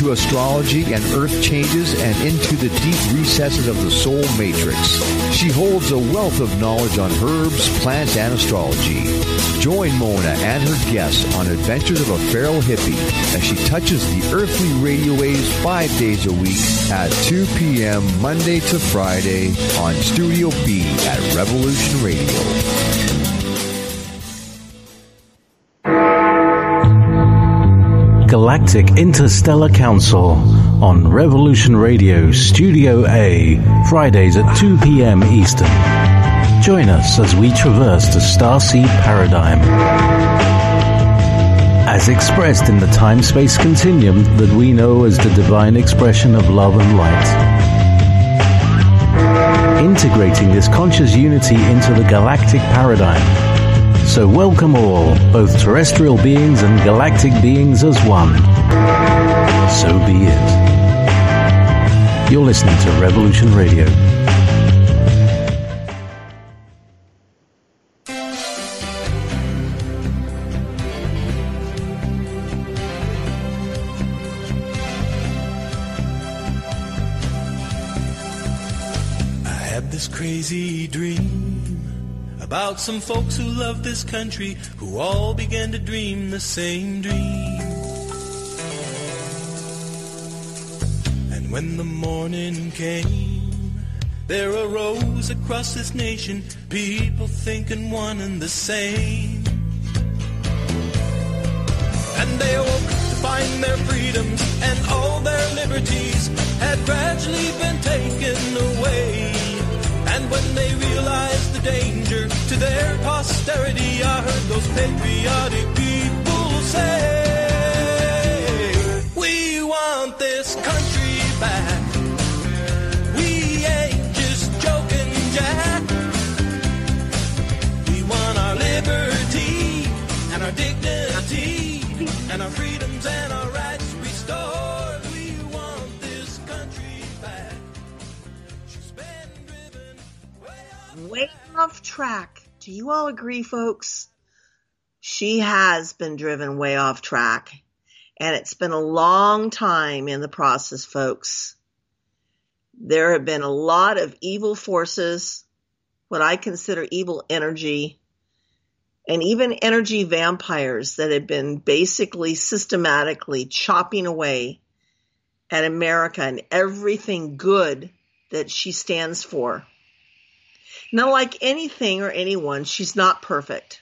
into astrology and earth changes and into the deep recesses of the soul matrix. She holds a wealth of knowledge on herbs, plants, and astrology. Join Mona and her guests on adventures of a feral hippie as she touches the earthly radio waves 5 days a week at 2 p.m. Monday to Friday on Studio B at Revolution Radio. Galactic Interstellar Council on Revolution Radio Studio A, Fridays at 2 p.m. Eastern. Join us as we traverse the starseed paradigm, as expressed in the time-space continuum that we know as the divine expression of love and light. Integrating this conscious unity into the galactic paradigm. So welcome all, both terrestrial beings and galactic beings as one. So be it. You're listening to Revolution Radio. I had this crazy dream about some folks who love this country, who all began to dream the same dream. And when the morning came, there arose across this nation people thinking one and the same. And they awoke to find their freedoms and all their liberties had gradually been taken away. And when they realized the danger to their posterity, I heard those patriotic people say, we want this country back. We ain't just joking, Jack. We want our liberty and our dignity and our freedoms and our rights restored. We want this country back. Way off track. Do you all agree, folks? She has been driven way off track. And it's been a long time in the process, folks. There have been a lot of evil forces, what I consider evil energy, and even energy vampires that have been basically systematically chopping away at America and everything good that she stands for. Now, like anything or anyone, she's not perfect.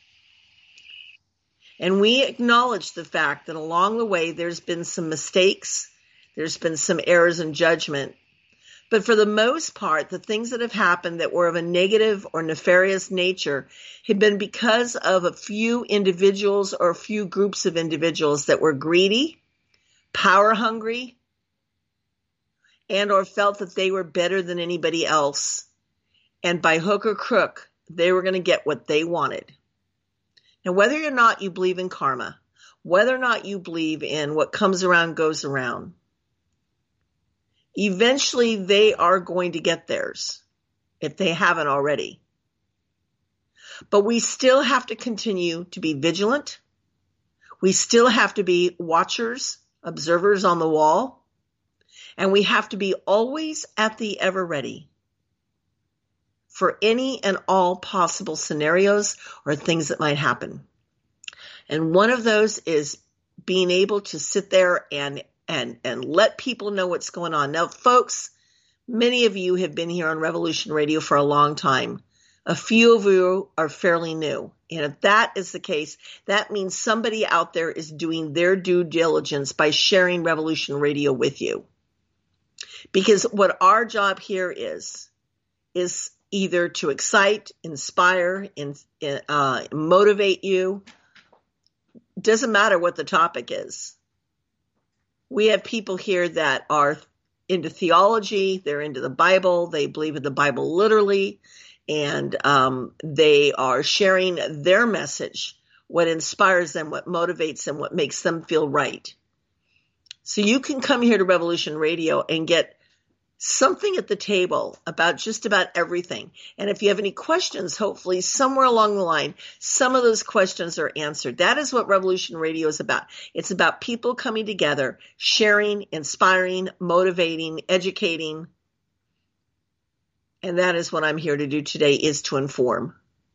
And we acknowledge the fact that along the way, there's been some mistakes. There's been some errors in judgment. But for the most part, the things that have happened that were of a negative or nefarious nature have been because of a few individuals or a few groups of individuals that were greedy, power hungry, and or felt that they were better than anybody else. And by hook or crook, they were going to get what they wanted. Now, whether or not you believe in karma, whether or not you believe in what comes around goes around, eventually they are going to get theirs, if they haven't already. But we still have to continue to be vigilant. We still have to be watchers, observers on the wall. And we have to be always at the ever ready for any and all possible scenarios or things that might happen. And one of those is being able to sit there and let people know what's going on. Now, folks, many of you have been here on Revolution Radio for a long time. A few of you are fairly new. And if that is the case, that means somebody out there is doing their due diligence by sharing Revolution Radio with you. Because what our job here is either to excite, inspire, motivate you. Doesn't matter what the topic is. We have people here that are into theology. They're into the Bible. They believe in the Bible literally. And they are sharing their message, what inspires them, what motivates them, what makes them feel right. So you can come here to Revolution Radio and get something at the table about just about everything. And if you have any questions, hopefully somewhere along the line, some of those questions are answered. That is what Revolution Radio is about. It's about people coming together, sharing, inspiring, motivating, educating. And that is what I'm here to do today, is to inform.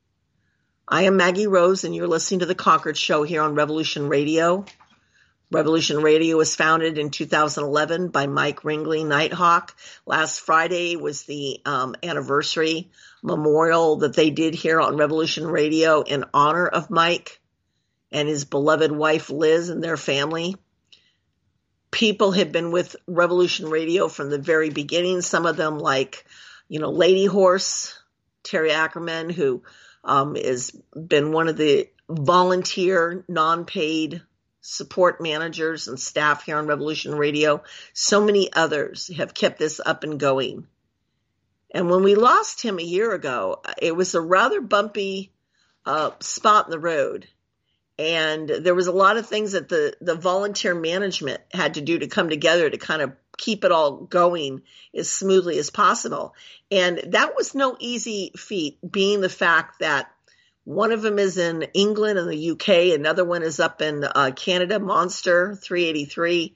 I am Maggie Rose, and you're listening to The Concord Show here on Revolution Radio. Revolution Radio was founded in 2011 by Mike Ringley Nighthawk. Last Friday was the anniversary memorial that they did here on Revolution Radio in honor of Mike and his beloved wife Liz and their family. People have been with Revolution Radio from the very beginning. Some of them like, Lady Horse, Terry Ackerman, who has been one of the volunteer, non-paid support managers and staff here on Revolution Radio. So many others have kept this up and going. And when we lost him a year ago, it was a rather bumpy spot in the road. And there was a lot of things that the volunteer management had to do to come together to kind of keep it all going as smoothly as possible. And that was no easy feat, being the fact that one of them is in England and the UK. Another one is up in Canada, Monster 383.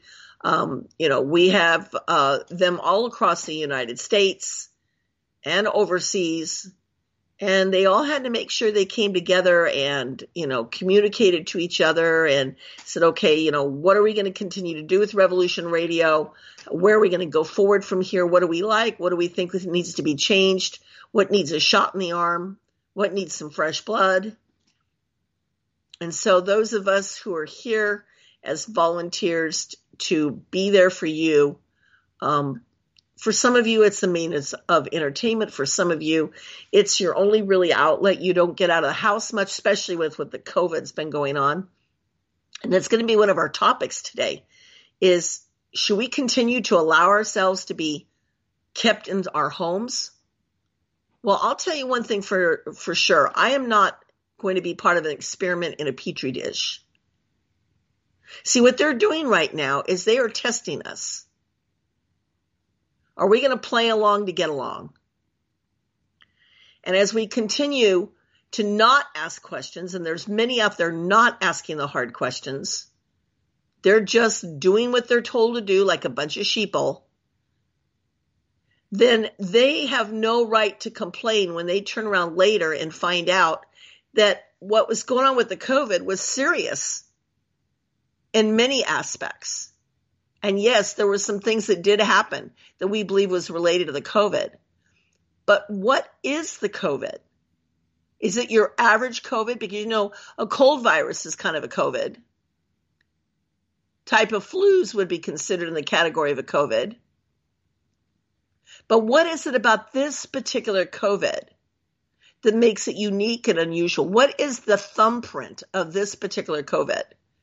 We have them all across the United States and overseas. And they all had to make sure they came together and, communicated to each other and said, okay, what are we going to continue to do with Revolution Radio? Where are we going to go forward from here? What do we like? What do we think needs to be changed? What needs a shot in the arm? What needs some fresh blood? And so those of us who are here as volunteers to be there for you, for some of you, it's the means of entertainment. For some of you, it's your only really outlet. You don't get out of the house much, especially with what the COVID's been going on. And that's going to be one of our topics today is, should we continue to allow ourselves to be kept in our homes? Well, I'll tell you one thing for sure. I am not going to be part of an experiment in a petri dish. See, what they're doing right now is they are testing us. Are we going to play along to get along? And as we continue to not ask questions, and there's many out there not asking the hard questions, they're just doing what they're told to do like a bunch of sheeple, then they have no right to complain when they turn around later and find out that what was going on with the COVID was serious in many aspects. And yes, there were some things that did happen that we believe was related to the COVID. But what is the COVID? Is it your average COVID? Because, a cold virus is kind of a COVID. Type of flus would be considered in the category of a COVID. But what is it about this particular COVID that makes it unique and unusual? What is the thumbprint of this particular COVID?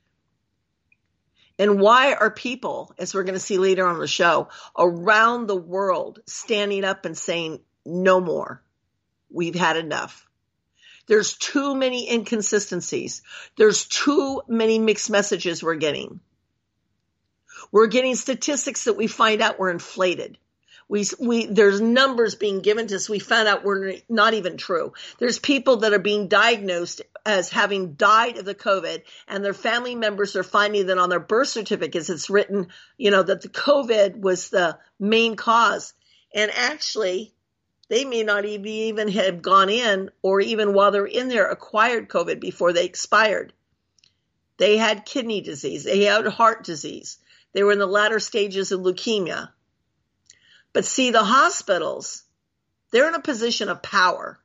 And why are people, as we're going to see later on the show, around the world standing up and saying, no more? We've had enough. There's too many inconsistencies. There's too many mixed messages we're getting. We're getting statistics that we find out were inflated. There's numbers being given to us we found out were not even true. There's people that are being diagnosed as having died of the COVID, and their family members are finding that on their birth certificates it's written, that the COVID was the main cause. And actually, they may not even have gone in, or even while they're in there, acquired COVID before they expired. They had kidney disease. They had heart disease. They were in the latter stages of leukemia. But see, the hospitals, they're in a position of power.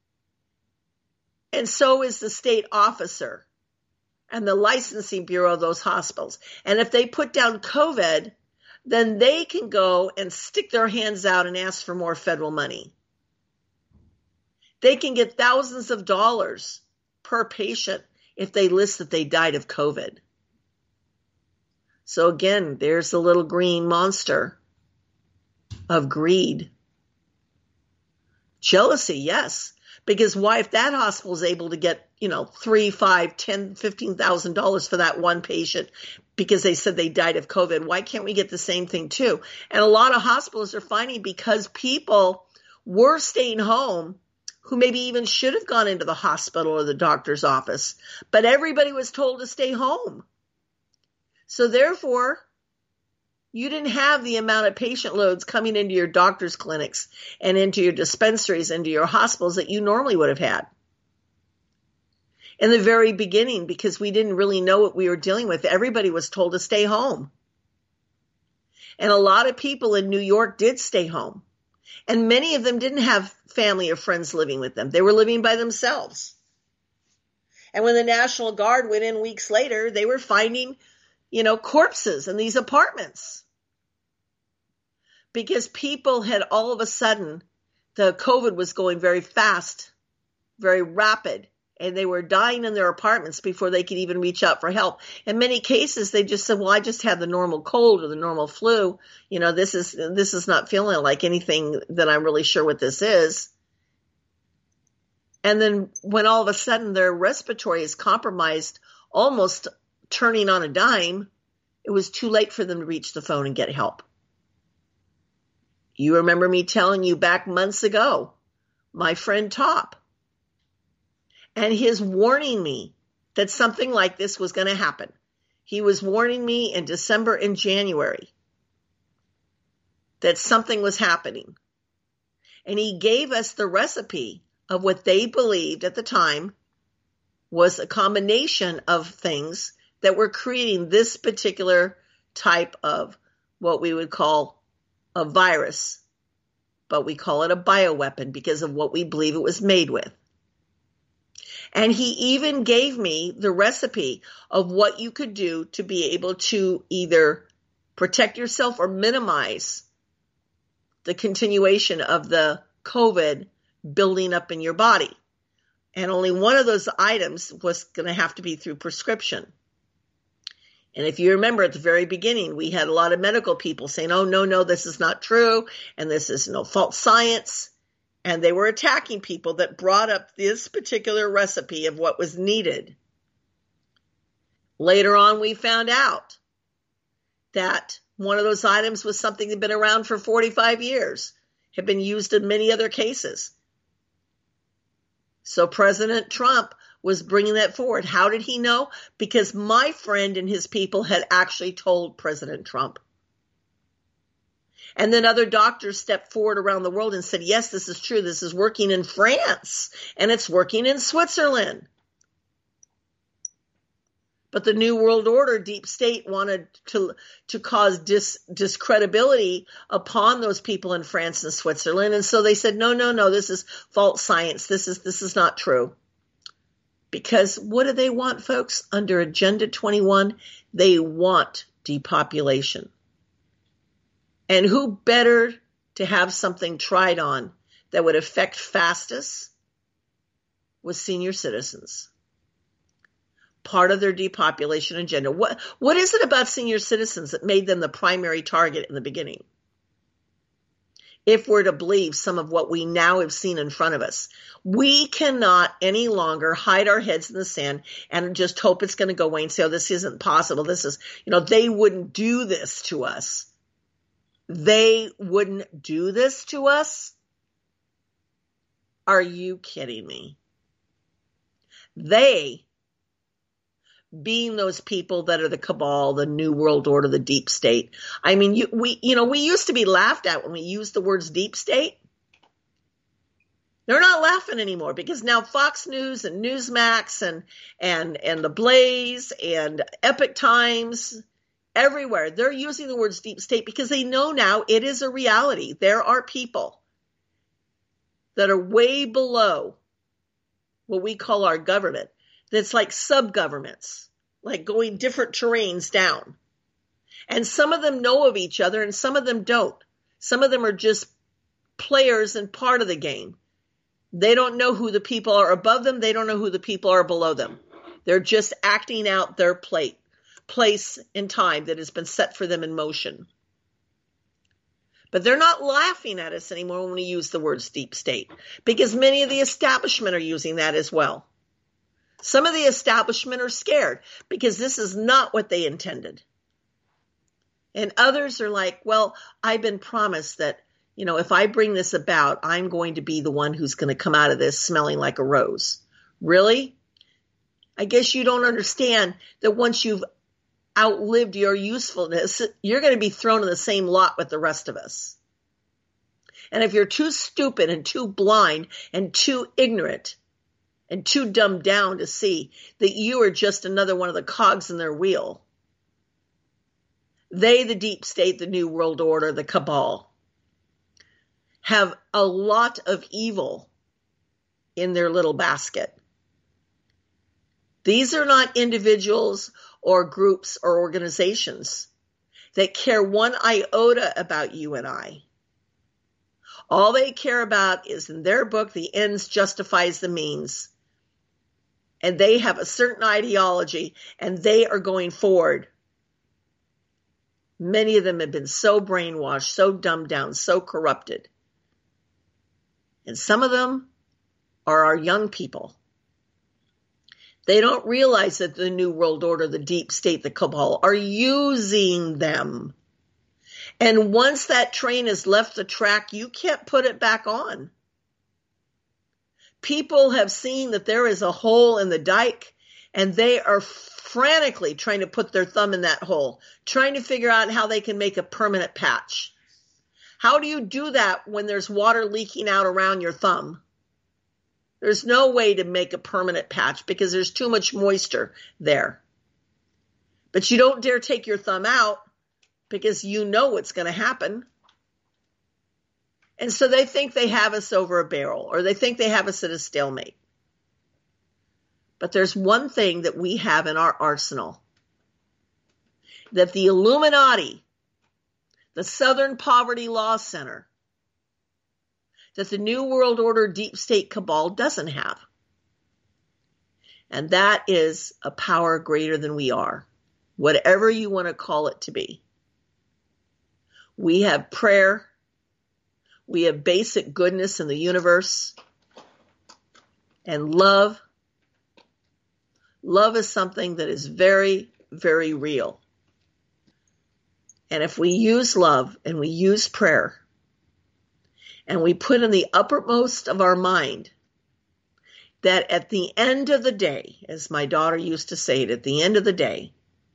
And so is the state officer and the licensing bureau of those hospitals. And if they put down COVID, then they can go and stick their hands out and ask for more federal money. They can get thousands of dollars per patient if they list that they died of COVID. So again, there's the little green monster of greed. Jealousy, yes. Because why, if that hospital is able to get, $3, $5, $10, $15,000 for that one patient because they said they died of COVID. Why can't we get the same thing too? And a lot of hospitals are finding because people were staying home who maybe even should have gone into the hospital or the doctor's office, but everybody was told to stay home. So therefore, you didn't have the amount of patient loads coming into your doctor's clinics and into your dispensaries, into your hospitals that you normally would have had. In the very beginning, because we didn't really know what we were dealing with, everybody was told to stay home. And a lot of people in New York did stay home. And many of them didn't have family or friends living with them. They were living by themselves. And when the National Guard went in weeks later, they were finding, corpses in these apartments. Because people had all of a sudden, the COVID was going very fast, very rapid, and they were dying in their apartments before they could even reach out for help. In many cases, they just said, well, I just had the normal cold or the normal flu. This is not feeling like anything that I'm really sure what this is. And then when all of a sudden their respiratory is compromised, almost turning on a dime, it was too late for them to reach the phone and get help. You remember me telling you back months ago, my friend Top, and his warning me that something like this was going to happen. He was warning me in December and January that something was happening. And he gave us the recipe of what they believed at the time was a combination of things that were creating this particular type of what we would call a virus, but we call it a bioweapon because of what we believe it was made with. And he even gave me the recipe of what you could do to be able to either protect yourself or minimize the continuation of the COVID building up in your body. And only one of those items was going to have to be through prescription. And if you remember at the very beginning, we had a lot of medical people saying, oh, no, this is not true. And this is false science. And they were attacking people that brought up this particular recipe of what was needed. Later on, we found out that one of those items was something that had been around for 45 years, had been used in many other cases. So President Trump was bringing that forward. How did he know? Because my friend and his people had actually told President Trump. And then other doctors stepped forward around the world and said, yes, this is true. This is working in France and it's working in Switzerland. But the New World Order, deep state, wanted to cause discredibility upon those people in France and Switzerland. And so they said, no, this is false science. This is not true. Because what do they want, folks? Under Agenda 21, they want depopulation. And who better to have something tried on that would affect fastest was senior citizens. Part of their depopulation agenda. What is it about senior citizens that made them the primary target in the beginning? If we're to believe some of what we now have seen in front of us, we cannot any longer hide our heads in the sand and just hope it's going to go away and say, oh, this isn't possible. This is, they wouldn't do this to us. They wouldn't do this to us? Are you kidding me? They, being those people that are the cabal, the New World Order, the deep state. I mean, we used to be laughed at when we used the words deep state. They're not laughing anymore because now Fox News and Newsmax and The Blaze and Epic Times, everywhere, they're using the words deep state because they know now it is a reality. There are people that are way below what we call our government. That's like sub-governments, like going different terrains down. And some of them know of each other and some of them don't. Some of them are just players and part of the game. They don't know who the people are above them. They don't know who the people are below them. They're just acting out their place in time that has been set for them in motion. But they're not laughing at us anymore when we use the words deep state because many of the establishment are using that as well. Some of the establishment are scared because this is not what they intended. And others are like, well, I've been promised that, if I bring this about, I'm going to be the one who's going to come out of this smelling like a rose. Really? I guess you don't understand that once you've outlived your usefulness, you're going to be thrown in the same lot with the rest of us. And if you're too stupid and too blind and too ignorant and too dumbed down to see that you are just another one of the cogs in their wheel, they, the deep state, the New World Order, the cabal, have a lot of evil in their little basket. These are not individuals or groups or organizations that care one iota about you and I. All they care about is, in their book, the ends justifies the means. And they have a certain ideology, and they are going forward. Many of them have been so brainwashed, so dumbed down, so corrupted. And some of them are our young people. They don't realize that the New World Order, the deep state, the cabal are using them. And once that train has left the track, you can't put it back on. People have seen that there is a hole in the dike, and they are frantically trying to put their thumb in that hole, trying to figure out how they can make a permanent patch. How do you do that when there's water leaking out around your thumb? There's no way to make a permanent patch because there's too much moisture there. But you don't dare take your thumb out because you know what's going to happen. And so they think they have us over a barrel, or they think they have us at a stalemate. But there's one thing that we have in our arsenal, that the Illuminati, the Southern Poverty Law Center, that the New World Order deep state cabal doesn't have. And that is a power greater than we are, whatever you want to call it to be. We have prayer. We have basic goodness in the universe. And love. Love is something that is very, very real. And if we use love and we use prayer, and we put in the uppermost of our mind that at the end of the day, as my daughter used to say it, at the end of the day,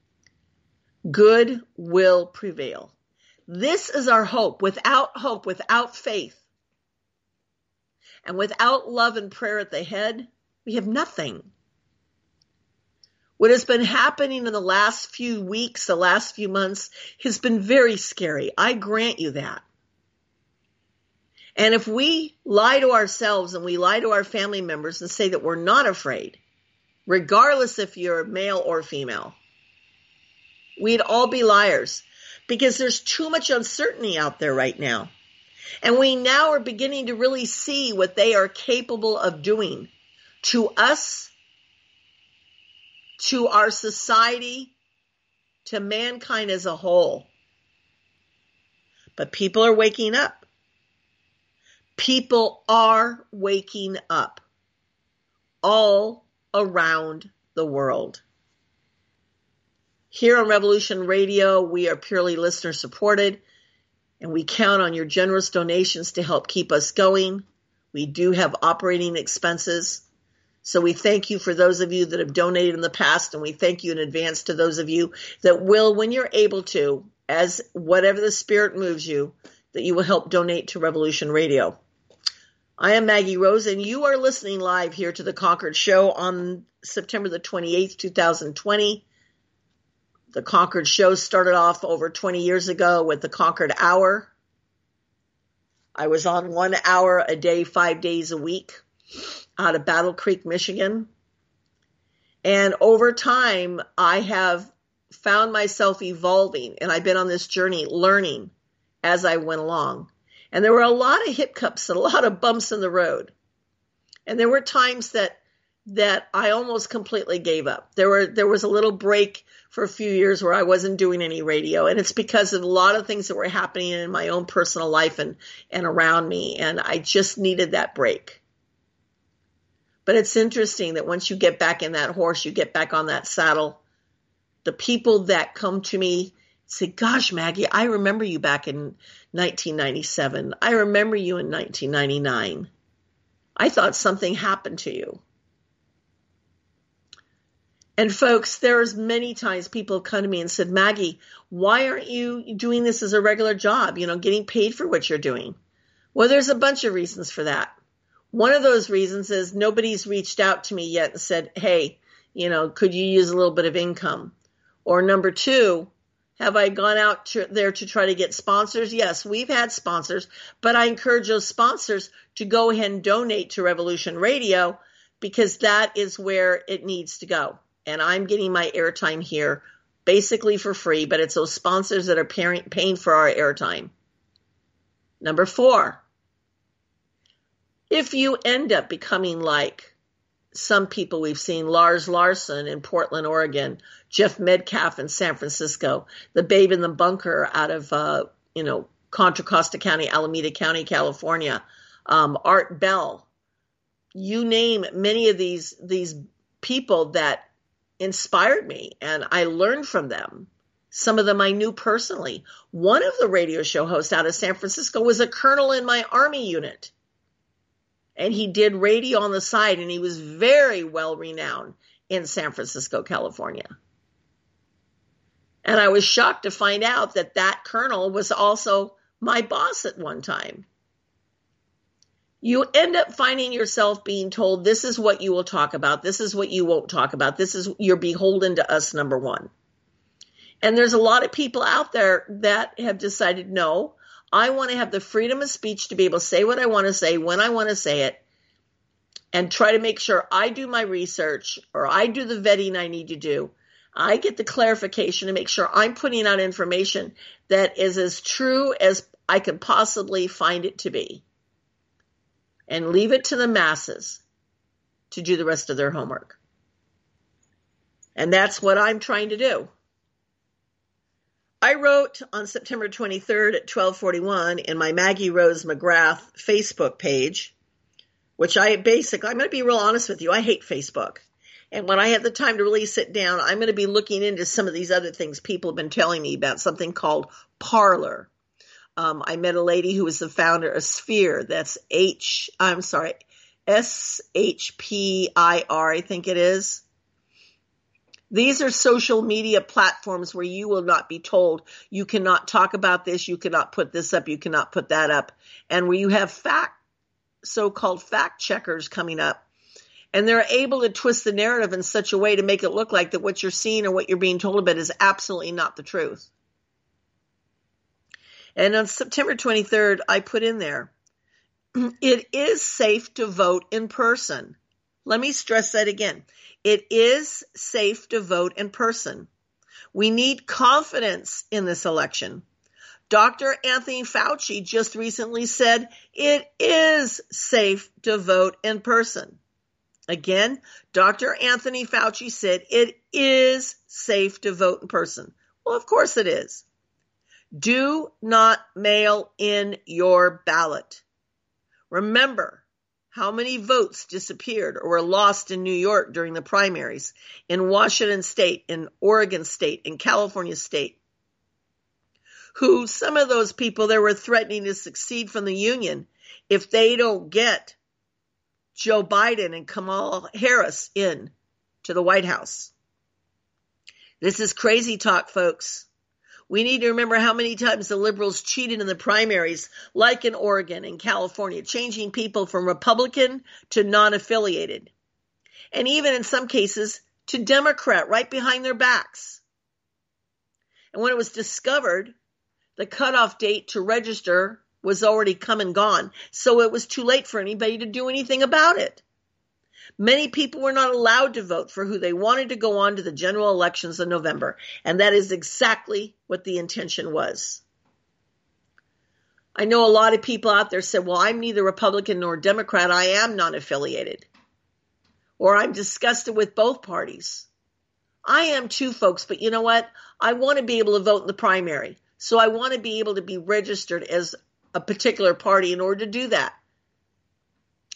good will prevail. This is our hope. Without faith, and without love and prayer at the head, we have nothing. What has been happening in the last few weeks, the last few months, has been very scary. I grant you that. And if we lie to ourselves and we lie to our family members and say that we're not afraid, regardless if you're male or female, we'd all be liars because there's too much uncertainty out there right now. And we now are beginning to really see what they are capable of doing to us, to our society, to mankind as a whole. But people are waking up. People are waking up all around the world. Here on Revolution Radio, we are purely listener supported, and we count on your generous donations to help keep us going. We do have operating expenses. So we thank you for those of you that have donated in the past, and we thank you in advance to those of you that will, when you're able to, as whatever the spirit moves you, that you will help donate to Revolution Radio. I am Maggie Rose, and you are listening live here to The Concord Show on September the 28th, 2020. The Concord Show started off over 20 years ago with the Concord Hour. I was on 1 hour a day, 5 days a week out of Battle Creek, Michigan. And over time, I have found myself evolving, and I've been on this journey learning as I went along. And there were a lot of hiccups and a lot of bumps in the road. And there were times that I almost completely gave up. There was a little break for a few years where I wasn't doing any radio. And it's because of a lot of things that were happening in my own personal life and around me. And I just needed that break. But it's interesting that once you get back in that horse, you get back on that saddle, the people that come to me say, gosh, Maggie, I remember you back in 1997. I remember you in 1999. I thought something happened to you. And folks, there's many times people have come to me and said, Maggie, why aren't you doing this as a regular job, getting paid for what you're doing? Well, there's a bunch of reasons for that. One of those reasons is nobody's reached out to me yet and said, hey, could you use a little bit of income? Or number two, have I gone out there to try to get sponsors? Yes, we've had sponsors, but I encourage those sponsors to go ahead and donate to Revolution Radio because that is where it needs to go. And I'm getting my airtime here basically for free, but it's those sponsors that are paying for our airtime. Number four, if you end up becoming like some people we've seen, Lars Larson in Portland, Oregon, Jeff Metcalf in San Francisco, the Babe in the Bunker out of, Contra Costa County, Alameda County, California, Art Bell, you name many of these people that inspired me and I learned from them. Some of them I knew personally. One of the radio show hosts out of San Francisco was a colonel in my Army unit. And he did radio on the side and he was very well renowned in San Francisco, California. And I was shocked to find out that that colonel was also my boss at one time. You end up finding yourself being told, this is what you will talk about. This is what you won't talk about. You're beholden to us, number one. And there's a lot of people out there that have decided, no, I want to have the freedom of speech to be able to say what I want to say, when I want to say it, and try to make sure I do my research or I do the vetting I need to do. I get the clarification to make sure I'm putting out information that is as true as I could possibly find it to be. And leave it to the masses to do the rest of their homework. And that's what I'm trying to do. I wrote on September 23rd at 12:41 in my Maggie Rose McGrath Facebook page, which I'm going to be real honest with you, I hate Facebook. And when I have the time to really sit down, I'm going to be looking into some of these other things people have been telling me about, something called Parler. I met a lady who was the founder of Sphere. That's SHPIR, I think it is. These are social media platforms where you will not be told you cannot talk about this, you cannot put this up, you cannot put that up. And where you have so-called fact checkers coming up. And they're able to twist the narrative in such a way to make it look like that what you're seeing or what you're being told about is absolutely not the truth. And on September 23rd, I put in there, it is safe to vote in person. Let me stress that again. It is safe to vote in person. We need confidence in this election. Dr. Anthony Fauci just recently said it is safe to vote in person. Again, Dr. Anthony Fauci said it is safe to vote in person. Well, of course it is. Do not mail in your ballot. Remember how many votes disappeared or were lost in New York during the primaries, in Washington State, in Oregon State, in California State, who some of those people that were threatening to secede from the Union if they don't get Joe Biden and Kamala Harris in to the White House. This is crazy talk, folks. We need to remember how many times the liberals cheated in the primaries, like in Oregon and California, changing people from Republican to non-affiliated. And even in some cases to Democrat, right behind their backs. And when it was discovered, the cutoff date to register was already come and gone. So it was too late for anybody to do anything about it. Many people were not allowed to vote for who they wanted to go on to the general elections in November. And that is exactly what the intention was. I know a lot of people out there said, well, I'm neither Republican nor Democrat. I am non-affiliated. Or I'm disgusted with both parties. I am too, folks. But you know what? I want to be able to vote in the primary. So I want to be able to be registered as a particular party in order to do that.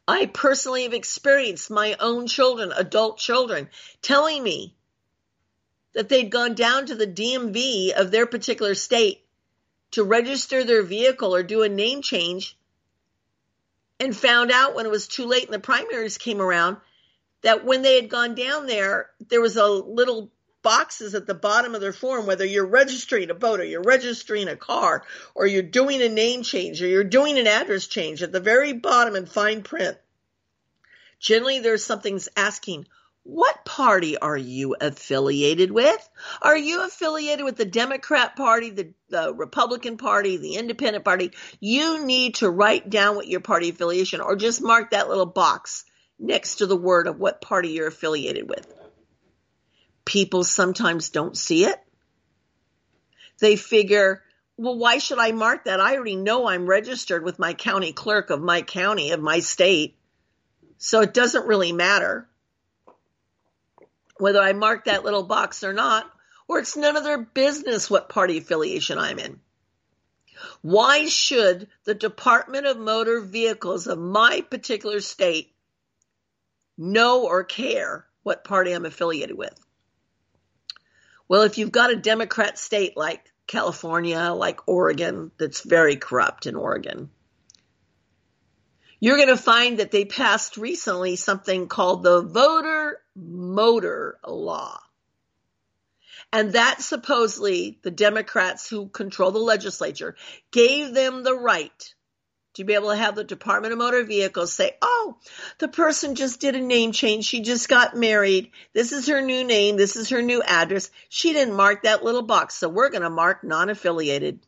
I personally have experienced my own children, adult children, telling me that they'd gone down to the DMV of their particular state to register their vehicle or do a name change, and found out when it was too late and the primaries came around that when they had gone down there, there was a little boxes at the bottom of their form, whether you're registering a boat or you're registering a car or you're doing a name change or you're doing an address change, at the very bottom in fine print, generally there's something asking, what party are you affiliated with? Are you affiliated with the Democrat Party, the Republican Party, the Independent Party? You need to write down what your party affiliation, or just mark that little box next to the word of what party you're affiliated with. People sometimes don't see it. They figure, well, why should I mark that? I already know I'm registered with my county clerk of my county, of my state, so it doesn't really matter whether I mark that little box or not, or it's none of their business what party affiliation I'm in. Why should the Department of Motor Vehicles of my particular state know or care what party I'm affiliated with? Well, if you've got a Democrat state like California, like Oregon, that's very corrupt in Oregon, you're going to find that they passed recently something called the Voter Motor Law. And that supposedly the Democrats who control the legislature gave them the right to be able to have the Department of Motor Vehicles say, oh, the person just did a name change. She just got married. This is her new name. This is her new address. She didn't mark that little box, so we're going to mark non-affiliated.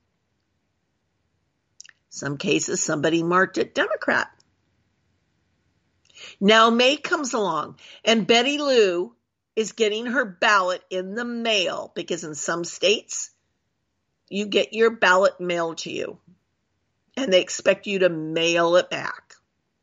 Some cases, somebody marked it Democrat. Now May comes along, and Betty Lou is getting her ballot in the mail, because in some states, you get your ballot mailed to you, and they expect you to mail it back.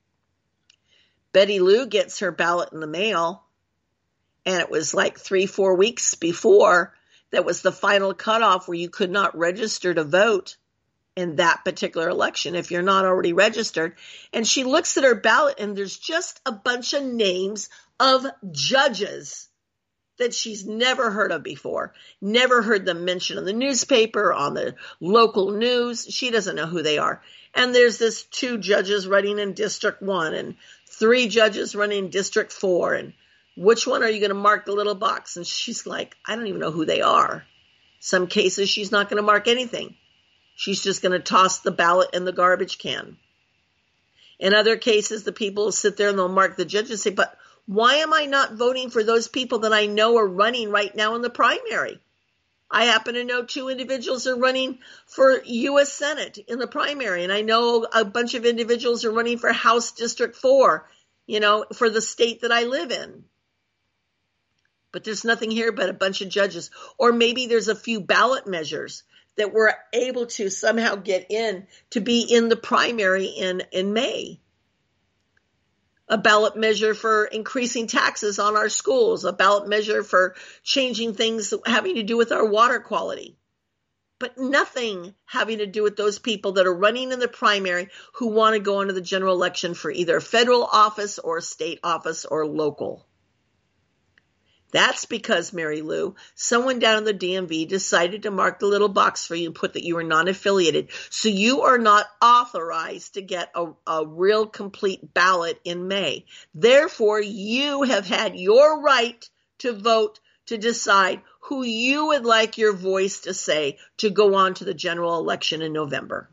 Betty Lou gets her ballot in the mail, and it was like 3-4 weeks before that was the final cutoff where you could not register to vote in that particular election if you're not already registered. And she looks at her ballot, and there's just a bunch of names of judges that she's never heard of before, never heard them mentioned in the newspaper, on the local news. She doesn't know who they are. And there's this 2 judges running in District 1 and 3 judges running in District 4. And which one are you going to mark the little box? And she's like, I don't even know who they are. Some cases she's not going to mark anything. She's just going to toss the ballot in the garbage can. In other cases, the people will sit there and they'll mark the judges and say, but why am I not voting for those people that I know are running right now in the primary? I happen to know 2 individuals are running for U.S. Senate in the primary, and I know a bunch of individuals are running for House District 4, for the state that I live in. But there's nothing here but a bunch of judges. Or maybe there's a few ballot measures that we're able to somehow get in to be in the primary in May. A ballot measure for increasing taxes on our schools, a ballot measure for changing things having to do with our water quality. But nothing having to do with those people that are running in the primary who want to go into the general election for either federal office or state office or local. That's because, Mary Lou, someone down in the DMV decided to mark the little box for you and put that you are non-affiliated. So you are not authorized to get a real complete ballot in May. Therefore, you have had your right to vote to decide who you would like your voice to say to go on to the general election in November.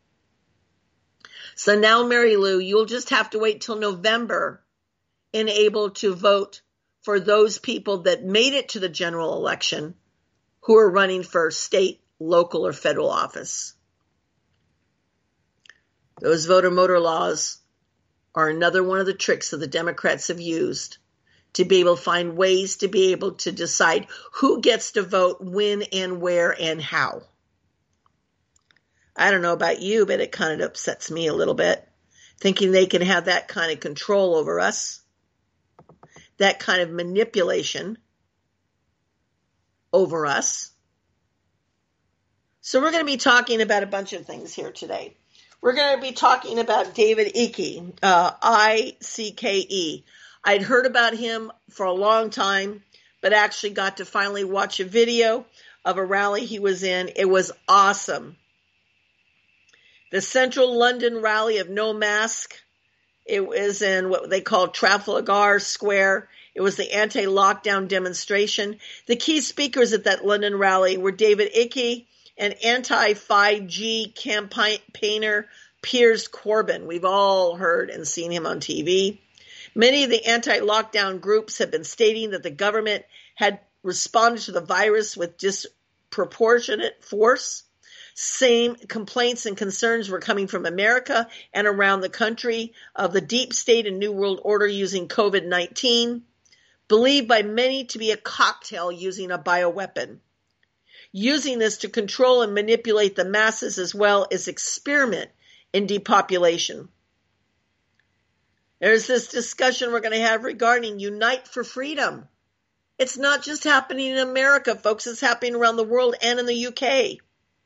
So now, Mary Lou, you'll just have to wait till November and able to vote for those people that made it to the general election who are running for state, local, or federal office. Those voter motor laws are another one of the tricks that the Democrats have used to be able to find ways to be able to decide who gets to vote, when and where and how. I don't know about you, but it kind of upsets me a little bit, thinking they can have that kind of control over us. That kind of manipulation over us. So we're going to be talking about a bunch of things here today. We're going to be talking about David Icke, I-C-K-E. I'd heard about him for a long time, but actually got to finally watch a video of a rally he was in. It was awesome. The Central London rally of No Mask. It was in what they call Trafalgar Square. It was the anti-lockdown demonstration. The key speakers at that London rally were David Icke and anti-5G campaigner Piers Corbyn. We've all heard and seen him on TV. Many of the anti-lockdown groups have been stating that the government had responded to the virus with disproportionate force. Same complaints and concerns were coming from America and around the country of the deep state and New World Order using COVID-19, believed by many to be a cocktail using a bioweapon, using this to control and manipulate the masses as well as experiment in depopulation. There's this discussion we're going to have regarding Unite for Freedom. It's not just happening in America, folks. It's happening around the world and in the UK.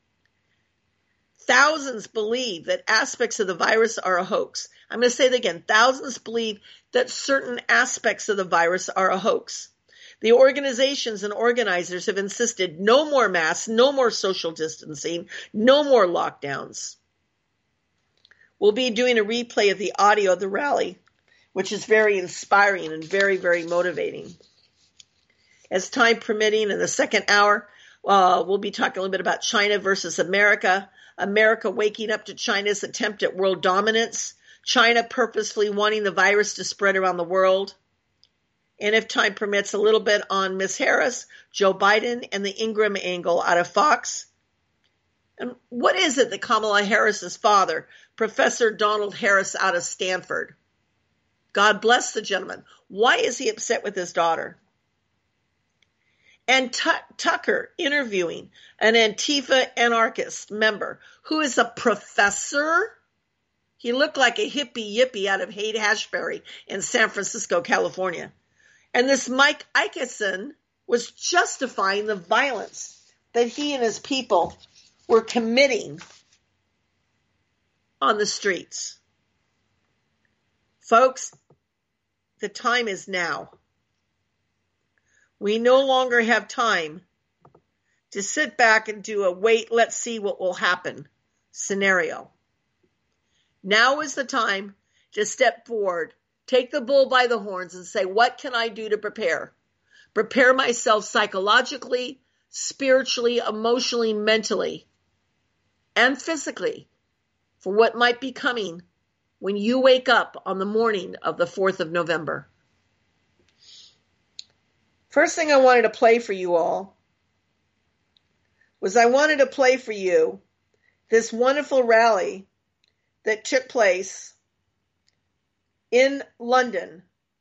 Thousands believe that aspects of the virus are a hoax. I'm going to say that again. Thousands believe that certain aspects of the virus are a hoax. The organizations and organizers have insisted no more masks, no more social distancing, no more lockdowns. We'll be doing a replay of the audio of the rally, which is very inspiring and very, very motivating. As time permitting, in the second hour, we'll be talking a little bit about China versus America. America waking up to China's attempt at world dominance. China purposefully wanting the virus to spread around the world. And if time permits, a little bit on Ms. Harris, Joe Biden, and the Ingram angle out of Fox. And what is it that Kamala Harris's father, Professor Donald Harris out of Stanford, God bless the gentleman, why is he upset with his daughter? And Tucker interviewing an Antifa anarchist member who is a professor. He looked like a hippie-yippie out of Haight-Ashbury in San Francisco, California. And this Mike Ickson was justifying the violence that he and his people were committing on the streets. Folks, the time is now. We no longer have time to sit back and do a wait, let's see what will happen scenario. Now is the time to step forward, take the bull by the horns and say, what can I do to prepare? Prepare myself psychologically, spiritually, emotionally, mentally, and physically for what might be coming when you wake up on the morning of the 4th of November. First thing I wanted to play for you all was I wanted to play for you this wonderful rally that took place in London,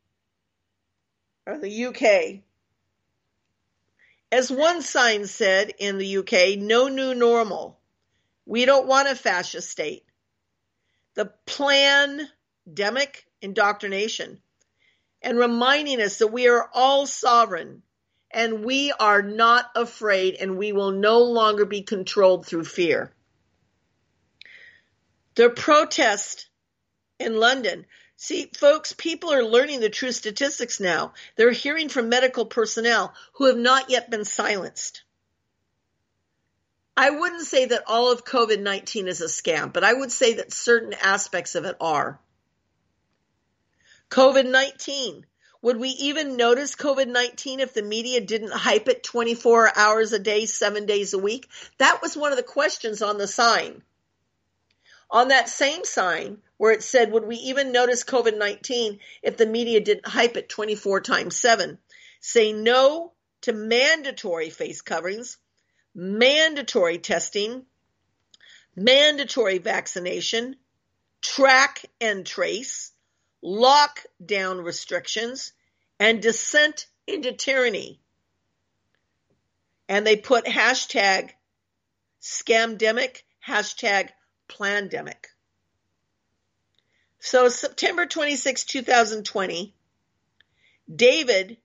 or the UK. As one sign said in the UK, no new normal. We don't want a fascist state. The pandemic indoctrination, and reminding us that we are all sovereign and we are not afraid and we will no longer be controlled through fear. The protest in London. See, folks, people are learning the true statistics now. They're hearing from medical personnel who have not yet been silenced. I wouldn't say that all of COVID-19 is a scam, but I would say that certain aspects of it are. COVID-19. Would we even notice COVID-19 if the media didn't hype it 24 hours a day, 7 days a week? That was one of the questions on the sign. On that same sign where it said, would we even notice COVID-19 if the media didn't hype it 24 times 7? Say no to mandatory face coverings, mandatory testing, mandatory vaccination, track and trace, lockdown restrictions, and descent into tyranny. And they put hashtag scamdemic, hashtag plandemic. So September 26, 2020, David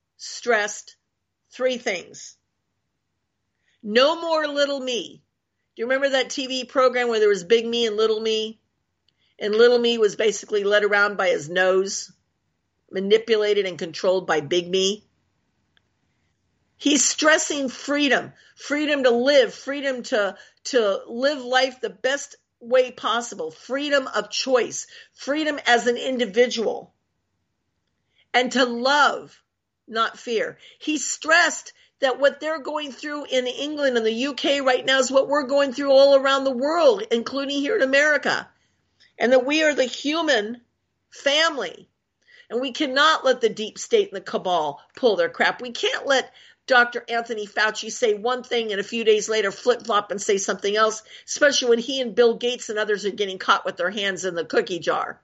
stressed 3 things. No more little me. Do you remember that TV program where there was Big Me and Little Me? And Little Me was basically led around by his nose, manipulated and controlled by Big Me. He's stressing freedom, freedom to live, freedom to live life the best way possible, freedom of choice, freedom as an individual, and to love, not fear. He stressed that what they're going through in England and the UK right now is what we're going through all around the world, including here in America, and that we are the human family, and we cannot let the deep state and the cabal pull their crap. We can't let Dr. Anthony Fauci say one thing and a few days later flip-flop and say something else, especially when he and Bill Gates and others are getting caught with their hands in the cookie jar.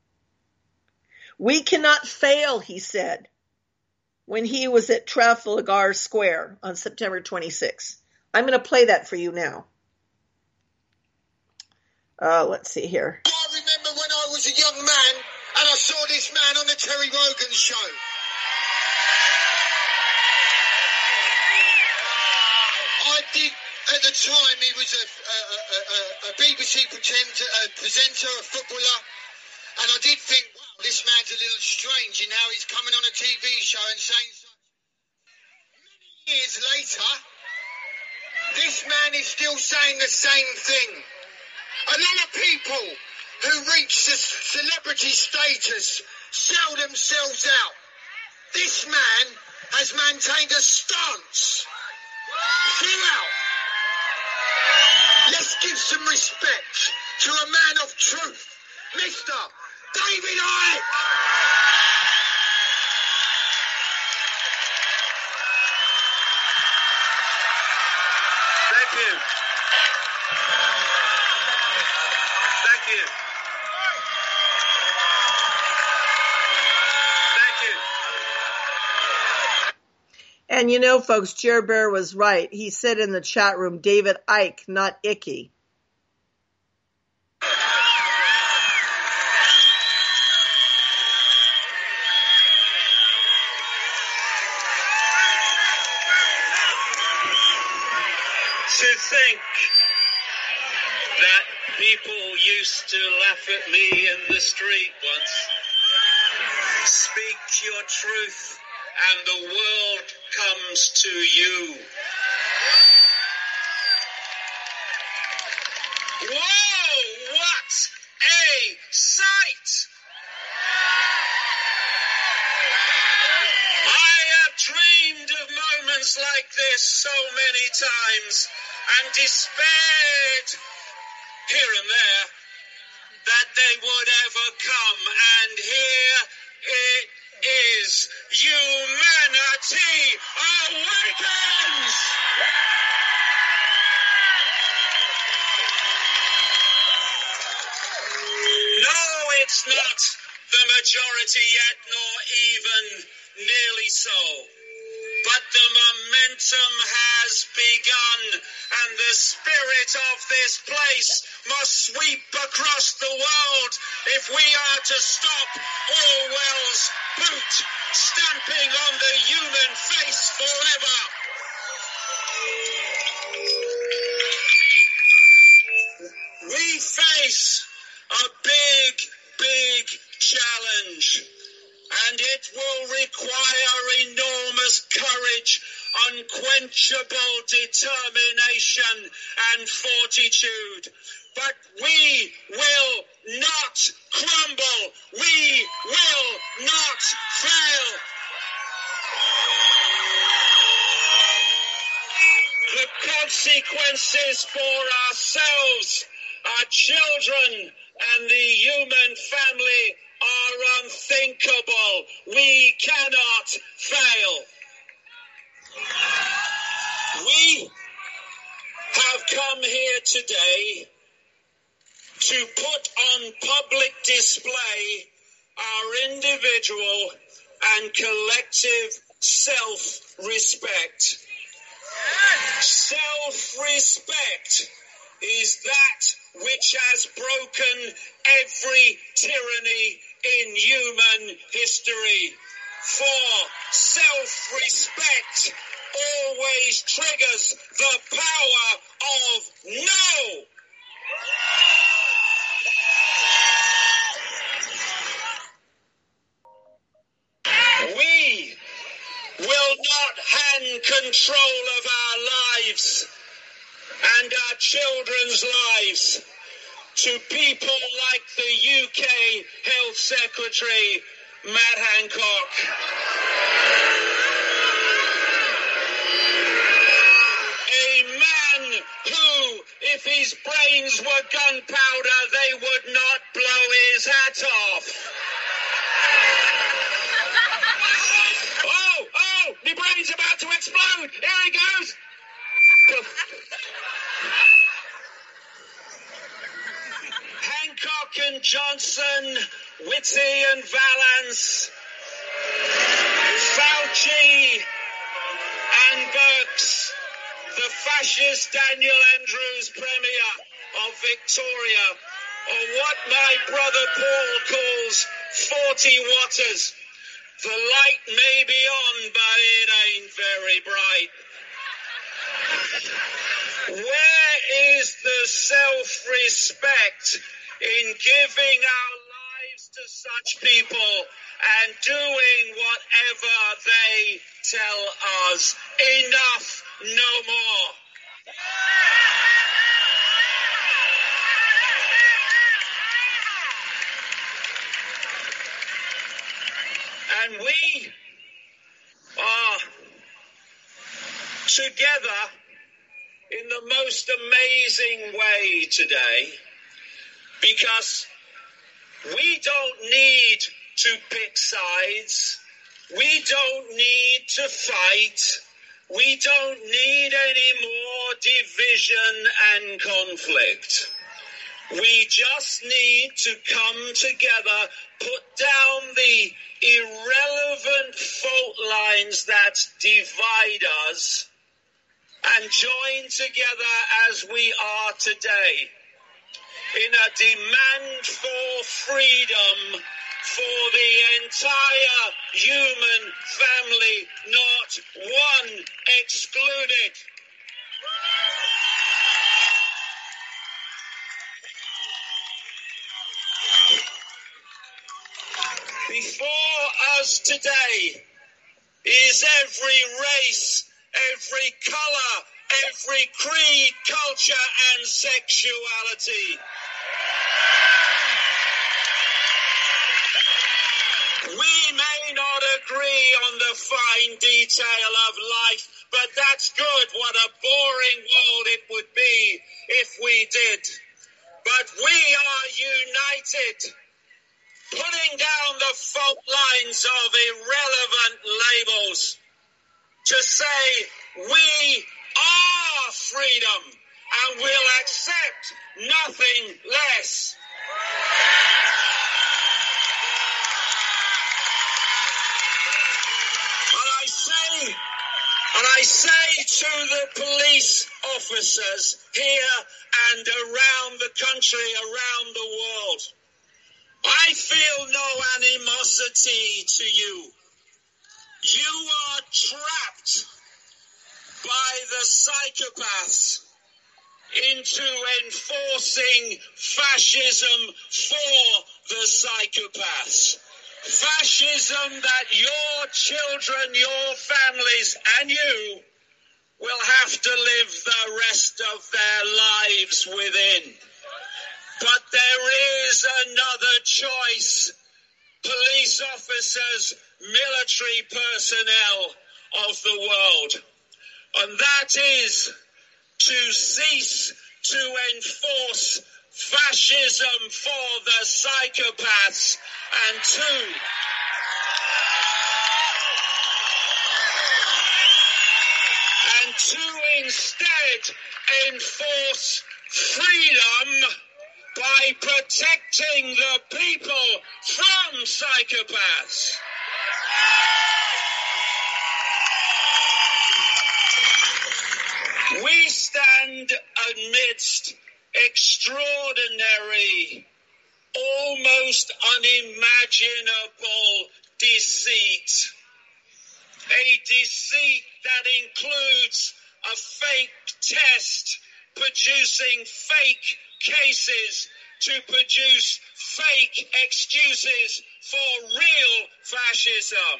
We cannot fail, he said, when he was at Trafalgar Square on September 26th. I'm going to play that for you now. Let's see here. I remember when I was a young man and I saw this man on the Terry Wogan show. At the time, he was a BBC presenter, a footballer, and I did think, wow, this man's a little strange, and now he's coming on a TV show and saying such. Many years later, this man is still saying the same thing. A lot of people who reach celebrity status sell themselves out. This man has maintained a stance throughout. Let's give some respect to a man of truth, Mr. David Icke. Thank you. Thank you. Thank you. And you know, folks, Jer Bear was right. He said in the chat room, David Icke, not Icky. To think that people used to laugh at me in the street once. Speak your truth and the world comes to you. Whoa, what a sight! I have dreamed of moments like this so many times and despaired here and there that they would ever come, and here it is. Humanity awakens! No, it's not the majority yet, nor even nearly so. But the momentum has begun, and the spirit of this place must sweep across the world if we are to stop Orwell's boot stamping on the human face forever. We face a big, big challenge. And it will require enormous courage, unquenchable determination and fortitude. But we will not crumble. We will not fail. The consequences for ourselves, our children, and the human family are unthinkable. We cannot fail. We have come here today to put on public display our individual and collective self-respect. Self-respect is that which has broken every tyranny in human history. For self-respect always triggers the power of no. We will not hand control of our lives and our children's lives to people like the UK Health Secretary, Matt Hancock. A man who, if his brains were gunpowder, they would not blow his hat off. Oh, my brain's about to explode. Here he goes. Hancock and Johnson, Whitty and Valance, Fauci and Birx, the fascist Daniel Andrews, Premier of Victoria, or what my brother Paul calls 40 Watters. The light may be on, but it ain't very bright. Where is the self-respect in giving our lives to such people and doing whatever they tell us? Enough, no more. And we are together in the most amazing way today, because we don't need to pick sides. We don't need to fight. We don't need any more division and conflict. We just need to come together, put down the irrelevant fault lines that divide us, and join together as we are today in a demand for freedom for the entire human family, not one excluded. Before us today is every race, every colour, every creed, culture and sexuality. We may not agree on the fine detail of life, but that's good. What a boring world it would be if we did. But we are united, putting down the fault lines of irrelevant labels to say we are freedom and will accept nothing less. And I say to the police officers here and around the country, around the world, I feel no animosity to you. You are trapped by the psychopaths into enforcing fascism for the psychopaths. Fascism that your children, your families, and you will have to live the rest of their lives within. But there is another choice. Police officers, military personnel of the world. And that is to cease to enforce fascism for the psychopaths and to instead enforce freedom by protecting the people from psychopaths. We stand amidst extraordinary, almost unimaginable deceit. A deceit that includes a fake test producing fake cases to produce fake excuses for real fascism.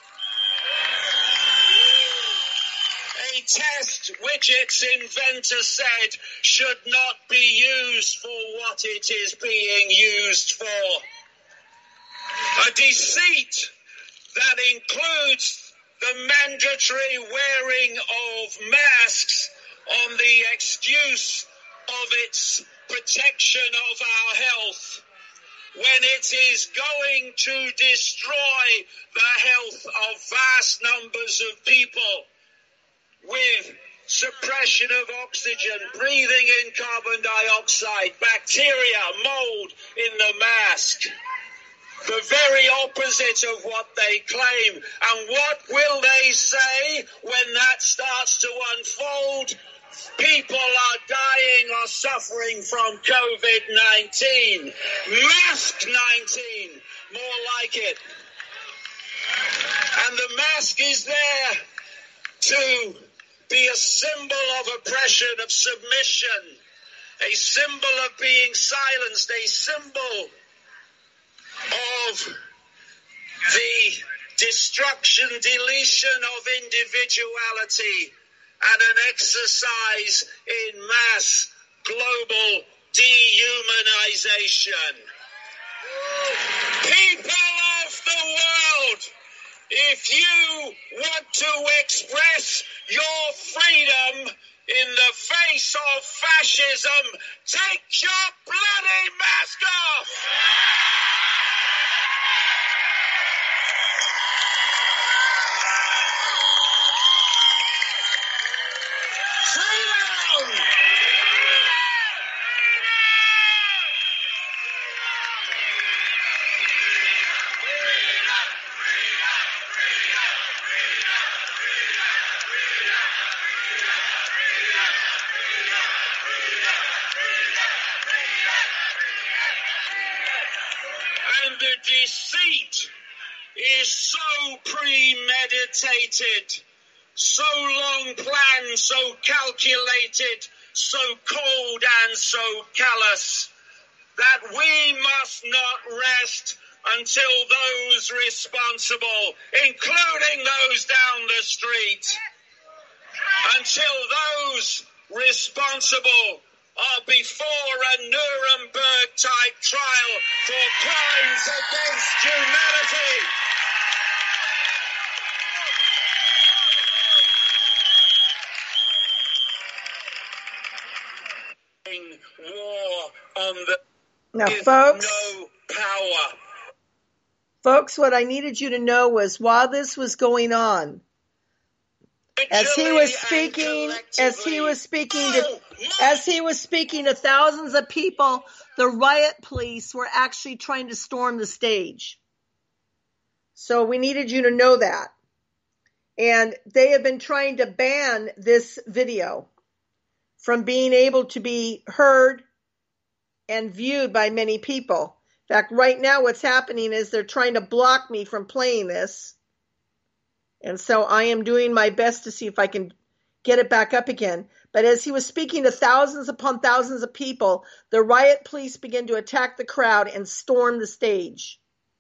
A test which its inventor said should not be used for what it is being used for. A deceit that includes the mandatory wearing of masks on the excuse of its protection of our health, when it is going to destroy the health of vast numbers of people with suppression of oxygen, breathing in carbon dioxide, bacteria, mold in the mask. The very opposite of what they claim. And what will they say when that starts to unfold? People are dying or suffering from COVID-19. Mask 19, more like it. And the mask is there to be a symbol of oppression, of submission, a symbol of being silenced, a symbol of the destruction, deletion of individuality, and an exercise in mass global dehumanization. People of the world, if you want to express your freedom in the face of fascism, take your bloody mask off! And the deceit is so premeditated, so long planned, so calculated, so cold and so callous, that we must not rest until those responsible, including those down the street, until those responsible are before a Nuremberg-type trial for crimes against humanity. War on the now, folks, no power. Folks, what I needed you to know was while this was going on, as he was speaking to thousands of people, the riot police were actually trying to storm the stage. So we needed you to know that. And they have been trying to ban this video from being able to be heard and viewed by many people. In fact, right now what's happening is they're trying to block me from playing this. And so I am doing my best to see if I can get it back up again. But as he was speaking to thousands upon thousands of people, the riot police began to attack the crowd and storm the stage.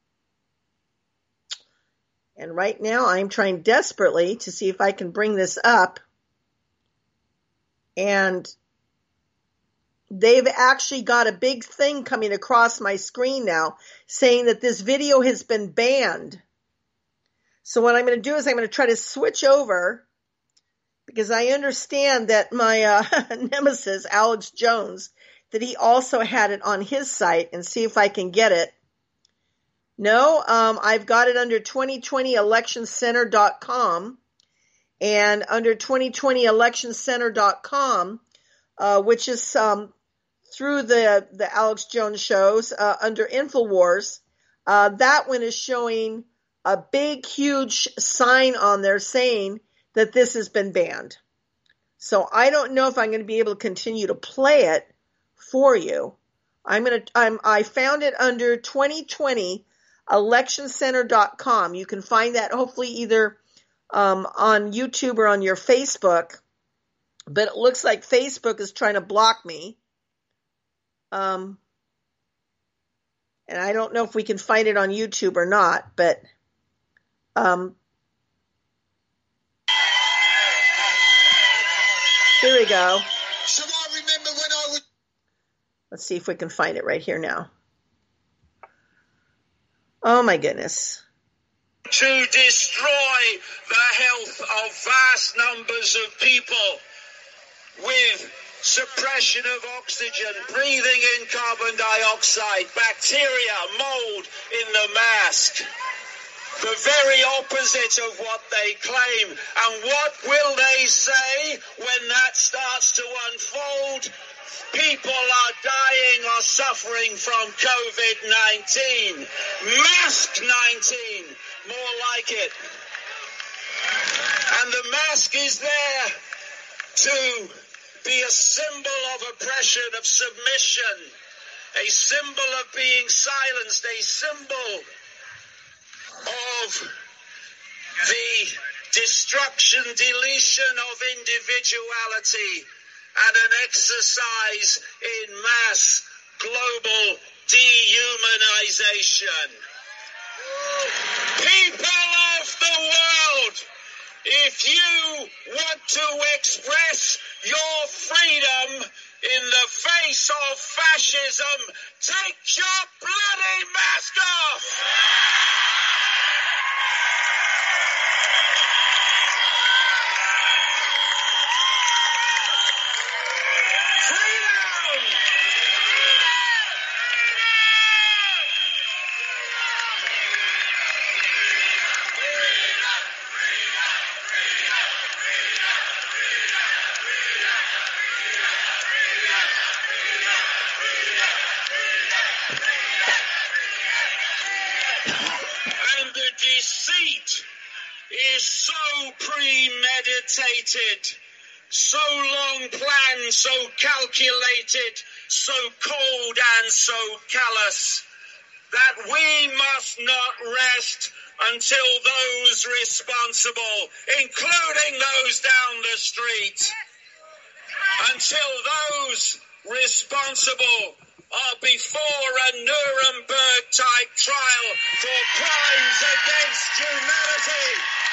And right now I'm trying desperately to see if I can bring this up. And they've actually got a big thing coming across my screen now saying that this video has been banned. So what I'm going to do is I'm going to try to switch over, because I understand that my nemesis, Alex Jones, that he also had it on his site, and see if I can get it. No, I've got it under 2020electioncenter.com, and under 2020electioncenter.com, which is through the Alex Jones shows, under InfoWars, that one is showing a big, huge sign on there saying that this has been banned. So I don't know if I'm going to be able to continue to play it for you. I found it under 2020electioncenter.com. You can find that hopefully either on YouTube or on your Facebook, but it looks like Facebook is trying to block me. And I don't know if we can find it on YouTube or not, but here we go. So I remember when I was... Let's see if we can find it right here now. Oh my goodness. To destroy the health of vast numbers of people with suppression of oxygen, breathing in carbon dioxide, bacteria, mold in the mask. The very opposite of what they claim. And what will they say when that starts to unfold? People are dying or suffering from COVID-19. Mask 19, more like it. And the mask is there to be a symbol of oppression, of submission, a symbol of being silenced, a symbol of the destruction, deletion of individuality, and an exercise in mass global dehumanization. People of the world, if you want to express your freedom in the face of fascism, take your bloody mask off! Is so premeditated, so long planned, so calculated, so cold and so callous, that we must not rest until those responsible, including those down the street, until those responsible are before a Nuremberg-type trial for crimes against humanity.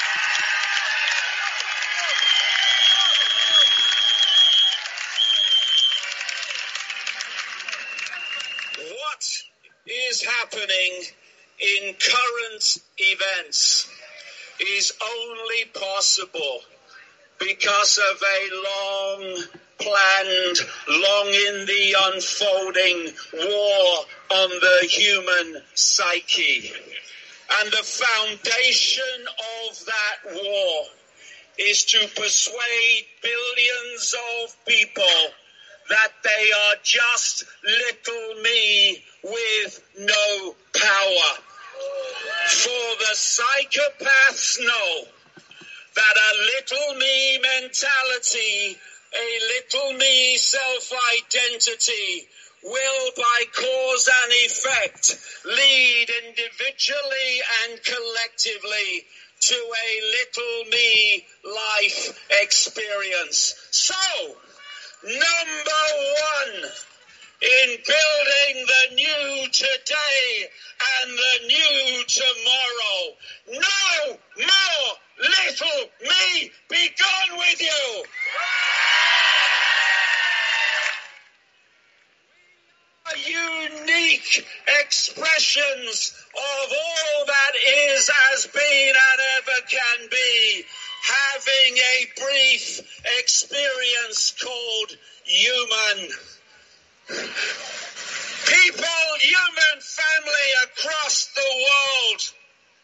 What is happening in current events is only possible because of a long-planned, long in the unfolding war on the human psyche. And the foundation of that war is to persuade billions of people that they are just little me with no power. For the psychopaths know that a little me mentality, a little me self-identity will by cause and effect lead individually and collectively to a little me life experience. So, number one, in building the new today and the new tomorrow, no more little me, be gone with you! Unique expressions of all that is, has been, and ever can be, having a brief experience called human. People, human family across the world,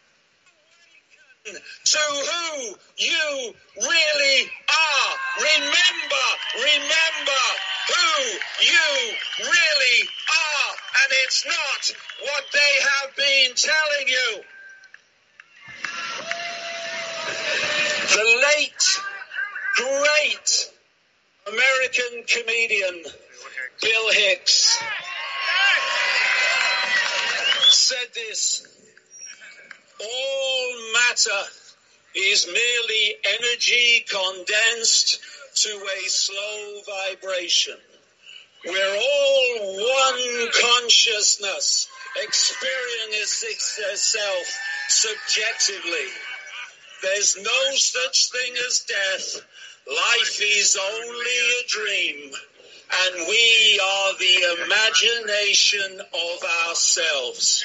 to who you really are. Remember who you really are, and it's not what they have been telling you. The late, great American comedian Bill Hicks said this: all matter is merely energy condensed to a slow vibration. We're all one consciousness, experiencing itself subjectively. There's no such thing as death. Life is only a dream, and we are the imagination of ourselves.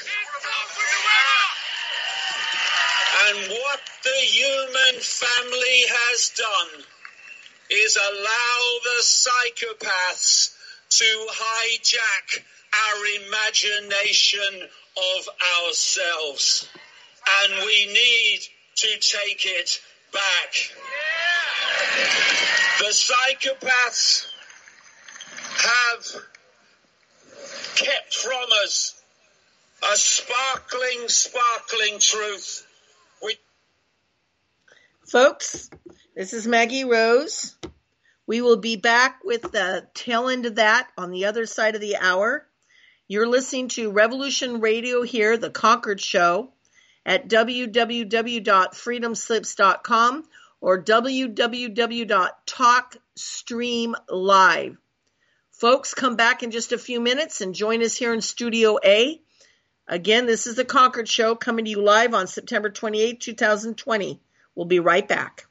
And what the human family has done is allow the psychopaths to hijack our imagination of ourselves. And we need to take it back. The psychopaths have kept from us a sparkling truth. Folks, this is Maggie Rose. We will be back with the tail end of that on the other side of the hour. You're listening to Revolution Radio here, The Concord Show, at www.freedomslips.com or www.TalkStreamLive. Folks, come back in just a few minutes and join us here in Studio A. Again, this is The Concord Show coming to you live on September 28, 2020. We'll be right back.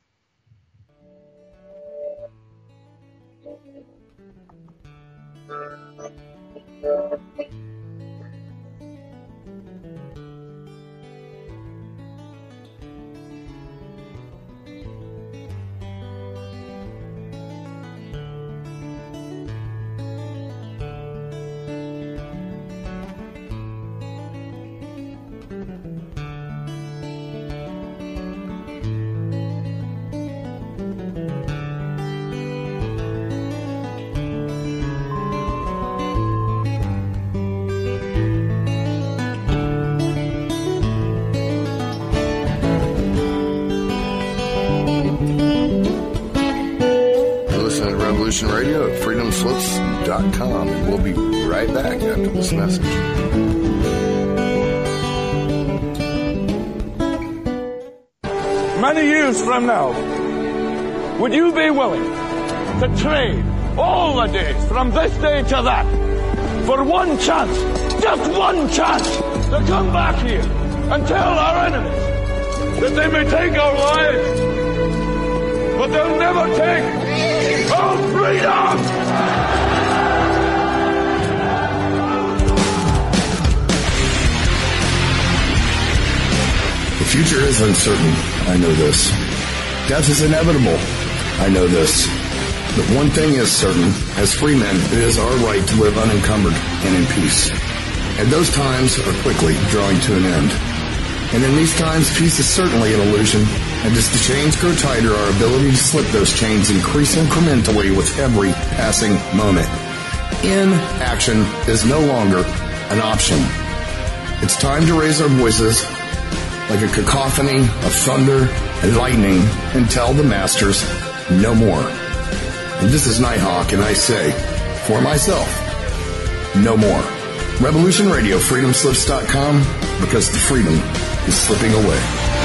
Radio at freedomslips.com, and we'll be right back after this message. Many years from now, would you be willing to trade all the days from this day to that for one chance, just one chance, to come back here and tell our enemies that they may take our lives, but they'll never take our freedom! The future is uncertain. I know this. Death is inevitable. I know this. But one thing is certain. As free men, it is our right to live unencumbered and in peace. And those times are quickly drawing to an end. And in these times, peace is certainly an illusion. And as the chains grow tighter, our ability to slip those chains increase incrementally with every passing moment. Inaction is no longer an option. It's time to raise our voices like a cacophony of thunder and lightning and tell the masters no more. And this is Nighthawk, and I say, for myself, no more. Revolution Radio, freedomslips.com, because the freedom is slipping away.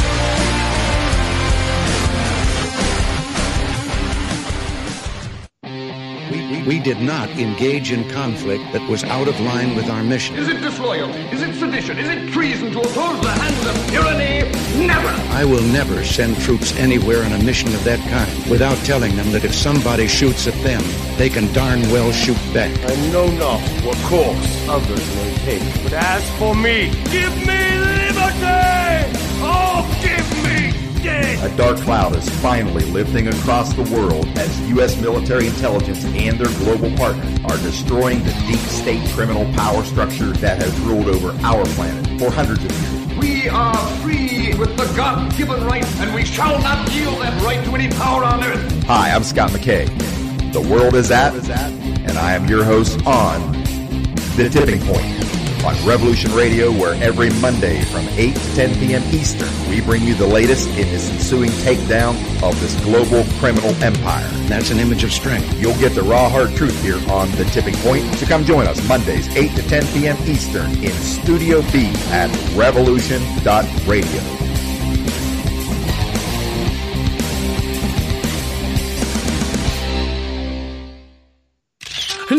We did not engage in conflict that was out of line with our mission. Is it disloyalty? Is it sedition? Is it treason to oppose the hands of tyranny? Never! I will never send troops anywhere on a mission of that kind without telling them that if somebody shoots at them, they can darn well shoot back. I know not what course others may take, but as for me, give me liberty! Oh, give me death! A dark cloud is finally lifting across the world as U.S. military intelligence and their global partners are destroying the deep state criminal power structure that has ruled over our planet for hundreds of years. We are free with the God-given right, and we shall not yield that right to any power on earth. Hi, I'm Scott McKay. The world is at, and I am your host on The Tipping Point on Revolution Radio, where every Monday from 8 to 10 p.m. Eastern, we bring you the latest in this ensuing takedown of this global criminal empire. That's an image of strength. You'll get the raw, hard truth here on The Tipping Point. So come join us Mondays, 8 to 10 p.m. Eastern in Studio B at revolution.radio.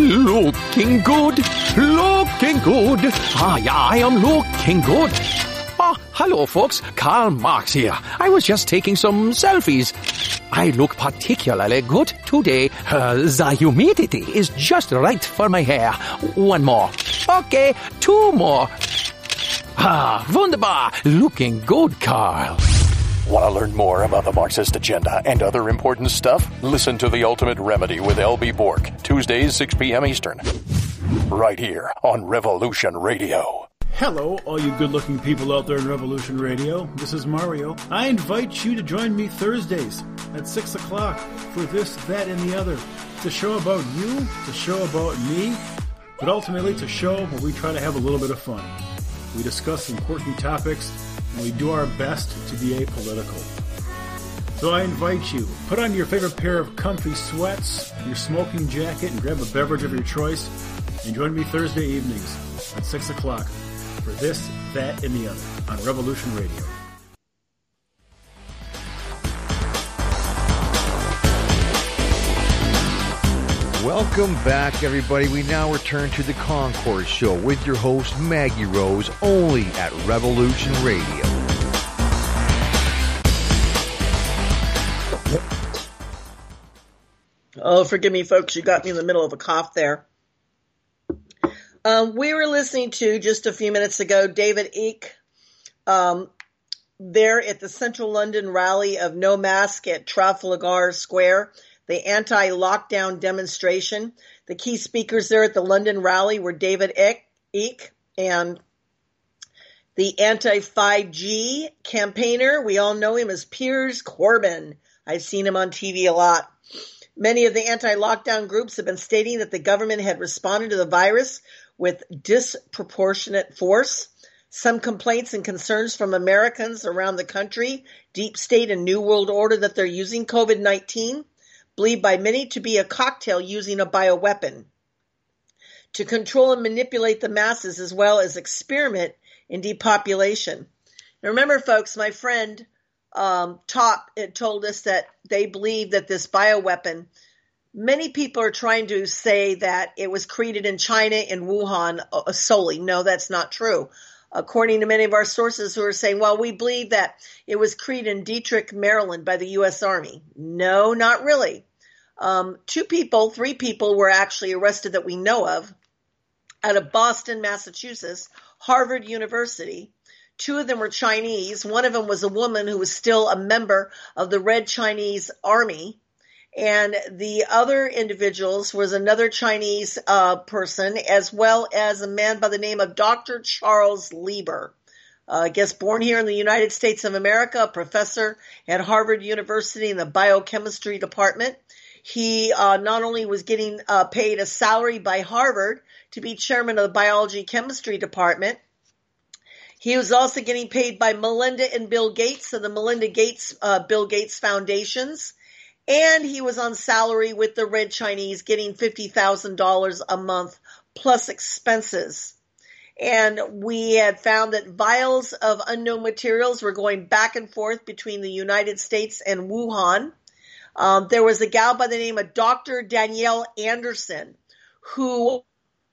Looking good, looking good. Ah, yeah, I am looking good. Ah, hello, folks. Karl Marx here. I was just taking some selfies. I look particularly good today. The humidity is just right for my hair. One more. Okay, two more. Ah, wunderbar. Looking good, Karl. Want to learn more about the Marxist agenda and other important stuff? Listen to The Ultimate Remedy with L.B. Bork, Tuesdays, 6 p.m. Eastern. Right here on Revolution Radio. Hello, all you good-looking people out there in Revolution Radio. This is Mario. I invite you to join me Thursdays at 6 o'clock for This, That, and the Other. It's a show about you, it's a show about me, but ultimately it's a show where we try to have a little bit of fun. We discuss important topics, and we do our best to be apolitical. So I invite you, put on your favorite pair of comfy sweats, your smoking jacket, and grab a beverage of your choice, and join me Thursday evenings at 6 o'clock for This, That, and the Other on Revolution Radio. Welcome back, everybody. We now return to the Concourse Show with your host, Maggie Rose, only at Revolution Radio. Oh, forgive me, folks. You got me in the middle of a cough there. We were listening to, just a few minutes ago, David Icke there at the Central London rally of No Mask at Trafalgar Square, the anti-lockdown demonstration. The key speakers there at the London rally were David Icke and the anti-5G campaigner. We all know him as Piers Corbyn. I've seen him on TV a lot. Many of the anti-lockdown groups have been stating that the government had responded to the virus with disproportionate force. Some complaints and concerns from Americans around the country, deep state and New World Order, that they're using COVID-19, believed by many to be a cocktail using a bioweapon to control and manipulate the masses as well as experiment in depopulation. Now remember, folks, my friend Top told us that they believe that this bioweapon, many people are trying to say that it was created in China, in Wuhan solely. No, that's not true. According to many of our sources who are saying, well, we believe that it was created in Detroit, Maryland by the U.S. Army. No, not really. 3 people were actually arrested that we know of out of Boston, Massachusetts, Harvard University. 2 of them were Chinese. One of them was a woman who was still a member of the Red Chinese Army. And the other individuals was another Chinese person, as well as a man by the name of Dr. Charles Lieber. I guess born here in the United States of America, a professor at Harvard University in the biochemistry department. He not only was getting paid a salary by Harvard to be chairman of the biology chemistry department, he was also getting paid by Melinda and Bill Gates of the Melinda Gates, Bill Gates Foundations. And he was on salary with the Red Chinese, getting $50,000 a month plus expenses. And we had found that vials of unknown materials were going back and forth between the United States and Wuhan. There was a gal by the name of Dr. Danielle Anderson, who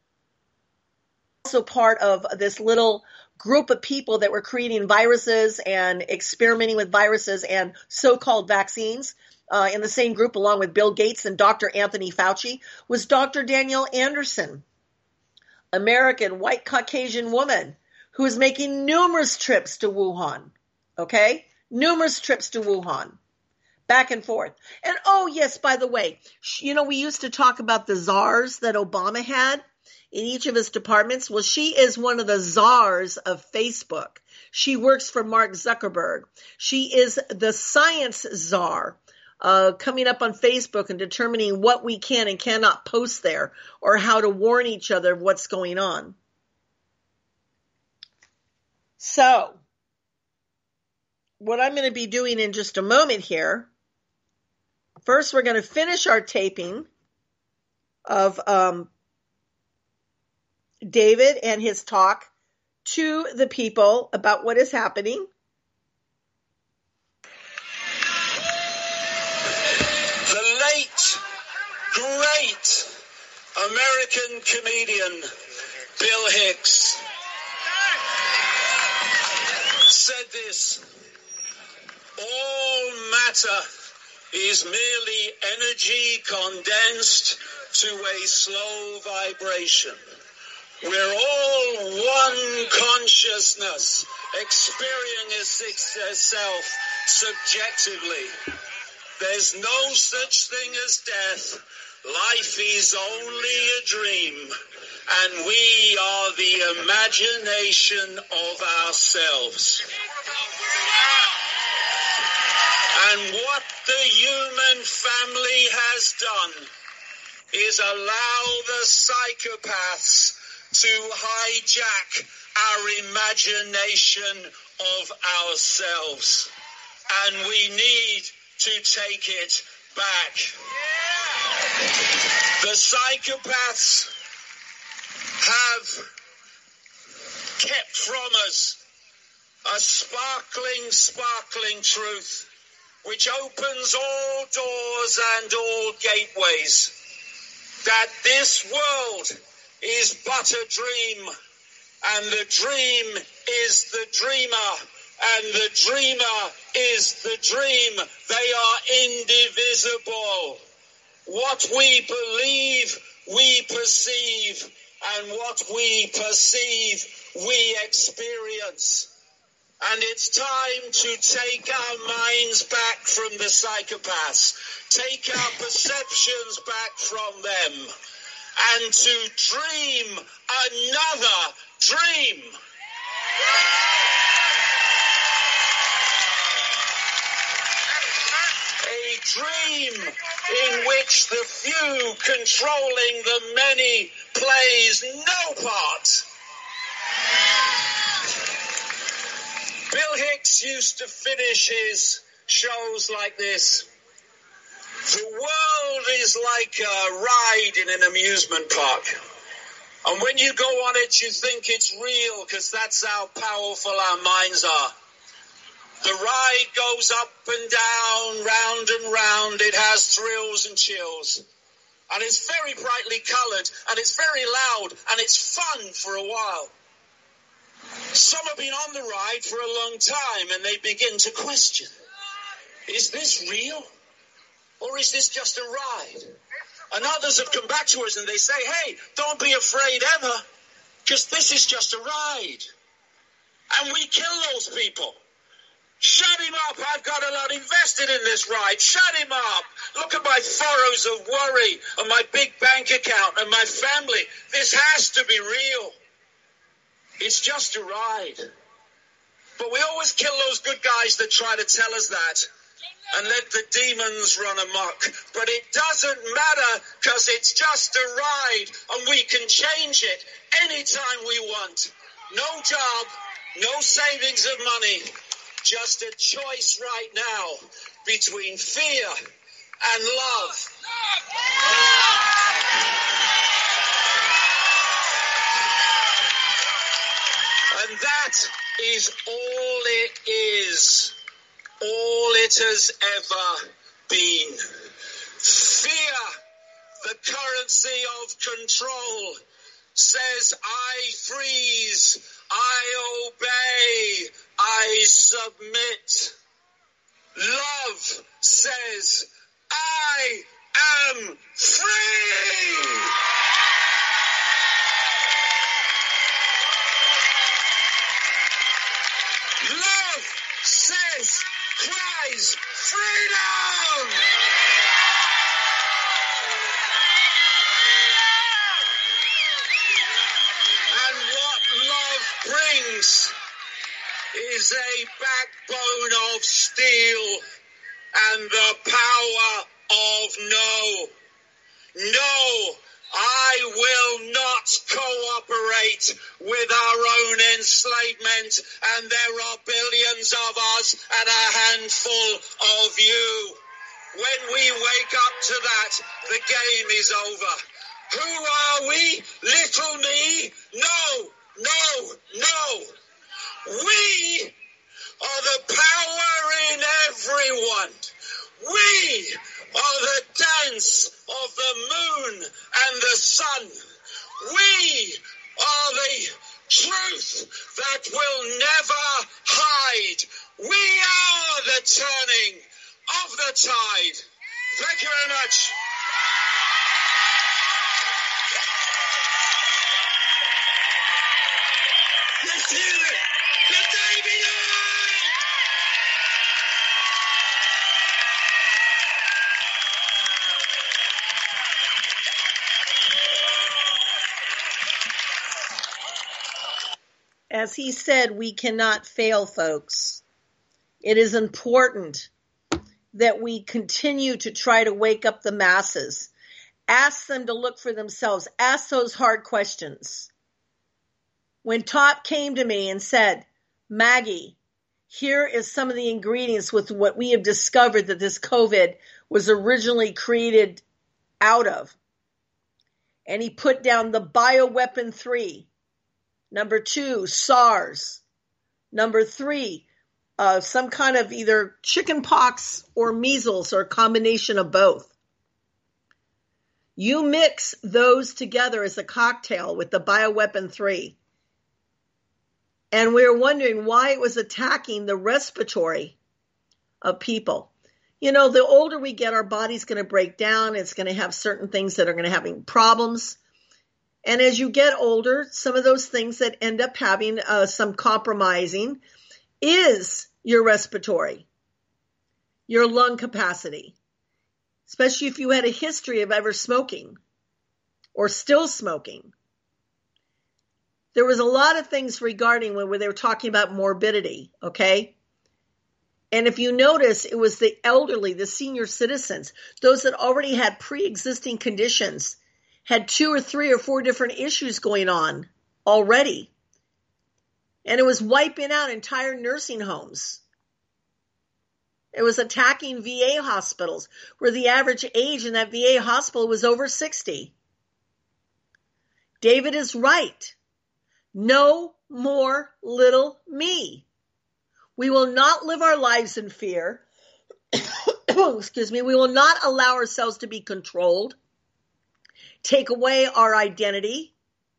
also part of this little group of people that were creating viruses and experimenting with viruses and so-called vaccines. In the same group, along with Bill Gates and Dr. Anthony Fauci, was Dr. Danielle Anderson, American white Caucasian woman who is making numerous trips to Wuhan. Okay? Numerous trips to Wuhan. Back and forth. And oh, yes, by the way, we used to talk about the czars that Obama had in each of his departments. Well, she is one of the czars of Facebook. She works for Mark Zuckerberg. She is the science czar. Coming up on Facebook and determining what we can and cannot post there, or how to warn each other of what's going on. So, what I'm going to be doing in just a moment here, first we're going to finish our taping of David and his talk to the people about what is happening. Great American comedian Bill Hicks said this: all matter is merely energy condensed to a slow vibration. We're all one consciousness experiencing itself subjectively. There's no such thing as death. Life is only a dream, and we are the imagination of ourselves. And what the human family has done is allow the psychopaths to hijack our imagination of ourselves. And we need to take it back. The psychopaths have kept from us a sparkling truth which opens all doors and all gateways, that this world is but a dream, and the dream is the dreamer, and the dreamer is the dream. They are indivisible. What we believe, we perceive, and what we perceive, we experience. And it's time to take our minds back from the psychopaths, take our perceptions back from them, and to dream another dream. A dream in which the few controlling the many plays no part. Bill Hicks used to finish his shows like this: the world is like a ride in an amusement park. And when you go on it, you think it's real, because that's how powerful our minds are. The ride goes up and down, round and round. It has thrills and chills. And it's very brightly coloured, and it's very loud, and it's fun for a while. Some have been on the ride for a long time, and they begin to question, is this real? Or is this just a ride? And others have come back to us and they say, hey, don't be afraid ever, because this is just a ride. And we kill those people. Shut him up. I've got a lot invested in this ride. Shut him up. Look at my furrows of worry and my big bank account and my family. This has to be real. It's just a ride. But we always kill those good guys that try to tell us that and let the demons run amok. But it doesn't matter, because it's just a ride, and we can change it anytime we want. No job, no savings of money, just a choice right now between fear and love. And that is all it is. All it has ever been. Fear, the currency of control, says I freeze, I obey, I submit. Love says I am free. Love says, cries, freedom! And what love brings is a backbone of steel and the power of no. No, I will not cooperate with our own enslavement, and there are billions of us and a handful of you. When we wake up to that, the game is over. Who are we? Little me? No, no, no. We are the power in everyone. We are the dance of the moon and the sun turning of the tide. Thank you very much. Let's hear it. The Davy Line! As he said, we cannot fail, folks. It is important that we continue to try to wake up the masses. Ask them to look for themselves. Ask those hard questions. When Top came to me and said, Maggie, here is some of the ingredients with what we have discovered that this COVID was originally created out of. And he put down the bioweapon 3. Number 2, SARS. Number 3, some kind of either chicken pox or measles or a combination of both. You mix those together as a cocktail with the bioweapon 3. And we're wondering why it was attacking the respiratory of people. You know, the older we get, our body's going to break down. It's going to have certain things that are going to have problems. And as you get older, some of those things that end up having some compromising is your respiratory, your lung capacity, especially if you had a history of ever smoking or still smoking. There was a lot of things regarding when they were talking about morbidity, okay? And if you notice, it was the elderly, the senior citizens, those that already had pre-existing conditions, had 2 or 3 or 4 different issues going on already. And it was wiping out entire nursing homes. It was attacking VA hospitals, where the average age in that VA hospital was over 60. David is right. No more little me. We will not live our lives in fear. Excuse me. We will not allow ourselves to be controlled. Take away our identity.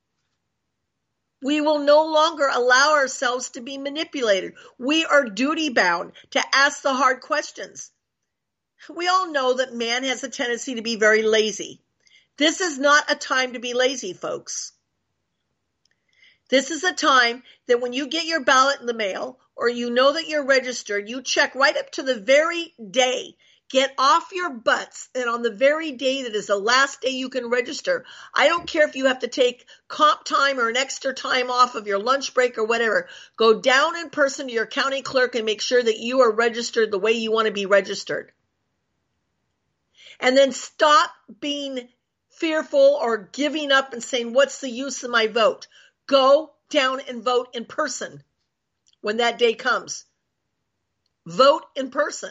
We will no longer allow ourselves to be manipulated. We are duty bound to ask the hard questions. We all know that man has a tendency to be very lazy. This is not a time to be lazy, folks. This is a time that when you get your ballot in the mail or you know that you're registered, you check right up to the very day. Get off your butts, and on the very day that is the last day you can register, I don't care if you have to take comp time or an extra time off of your lunch break or whatever, go down in person to your county clerk and make sure that you are registered the way you want to be registered. And then stop being fearful or giving up and saying, what's the use of my vote? Go down and vote in person when that day comes. Vote in person.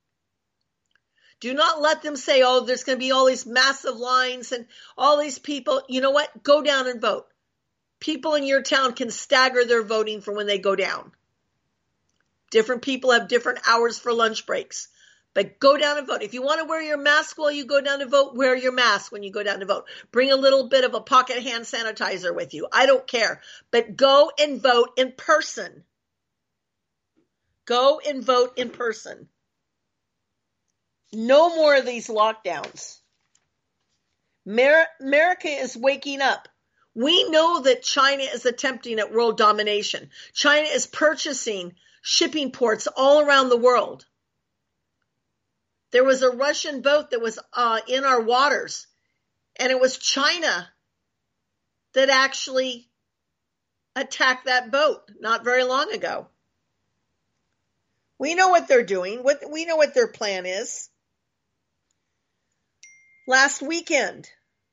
Do not let them say, oh, there's going to be all these massive lines and all these people. You know what? Go down and vote. People in your town can stagger their voting for when they go down. Different people have different hours for lunch breaks. But go down and vote. If you want to wear your mask while you go down to vote, wear your mask when you go down to vote. Bring a little bit of a pocket hand sanitizer with you. I don't care. But go and vote in person. Go and vote in person. No more of these lockdowns. America is waking up. We know that China is attempting at world domination. China is purchasing shipping ports all around the world. There was a Russian boat that was in our waters, and it was China that actually attacked that boat not very long ago. We know what they're doing. We know what their plan is. Last weekend,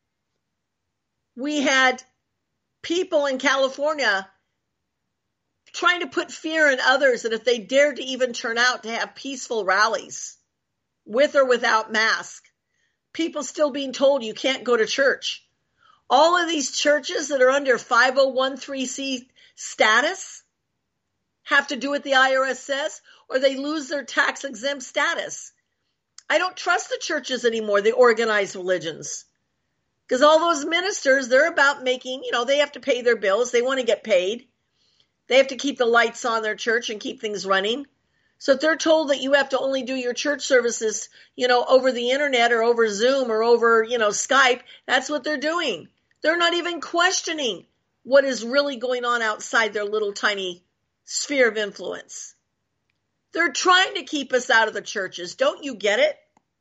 we had people in California trying to put fear in others that if they dared to even turn out to have peaceful rallies, with or without mask, people still being told you can't go to church. All of these churches that are under 501(c) status have to do what the IRS says, or they lose their tax-exempt status. I don't trust the churches anymore, the organized religions. Because all those ministers, they're about making, they have to pay their bills. They want to get paid. They have to keep the lights on their church and keep things running. So if they're told that you have to only do your church services, over the internet or over Zoom or over, Skype, that's what they're doing. They're not even questioning what is really going on outside their little tiny sphere of influence. They're trying to keep us out of the churches. Don't you get it?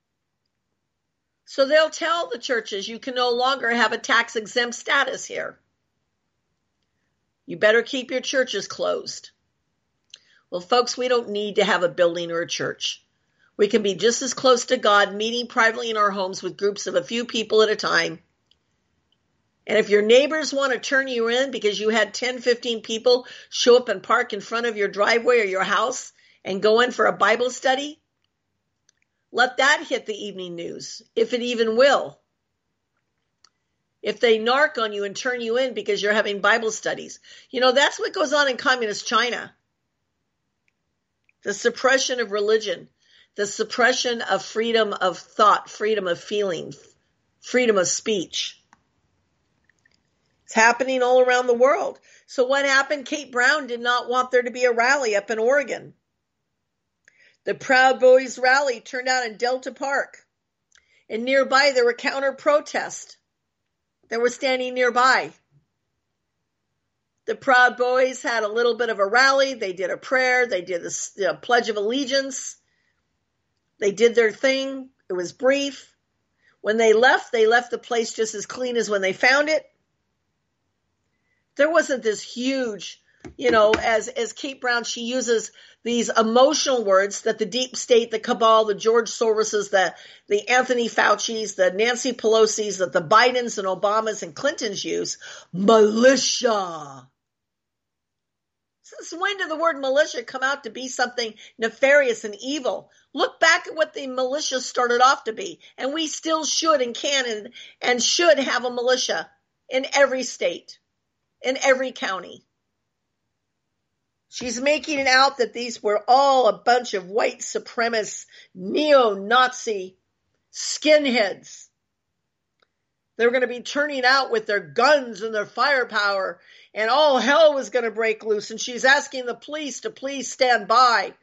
So they'll tell the churches you can no longer have a tax exempt status here. You better keep your churches closed. Well, folks, we don't need to have a building or a church. We can be just as close to God, meeting privately in our homes with groups of a few people at a time. And if your neighbors want to turn you in because you had 10, 15 people show up and park in front of your driveway or your house and go in for a Bible study, let that hit the evening news, if it even will. If they narc on you and turn you in because you're having Bible studies. That's what goes on in communist China. The suppression of religion, the suppression of freedom of thought, freedom of feeling, freedom of speech. It's happening all around the world. So what happened? Kate Brown did not want there to be a rally up in Oregon. The Proud Boys rally turned out in Delta Park. And nearby there were counter protests that were standing nearby. The Proud Boys had a little bit of a rally. They did a prayer. They did the Pledge of Allegiance. They did their thing. It was brief. When they left the place just as clean as when they found it. There wasn't this huge, as Kate Brown, she uses these emotional words that the deep state, the cabal, the George Soroses, the Anthony Fauci's, the Nancy Pelosi's, that the Bidens and Obamas and Clintons use. Militia. Since when did the word militia come out to be something nefarious and evil? Look back at what the militia started off to be. And we still should and can and should have a militia in every state, in every county. She's making it out that these were all a bunch of white supremacist, neo-Nazi skinheads. They're going to be turning out with their guns and their firepower, and all hell was going to break loose. And she's asking the police to please stand by.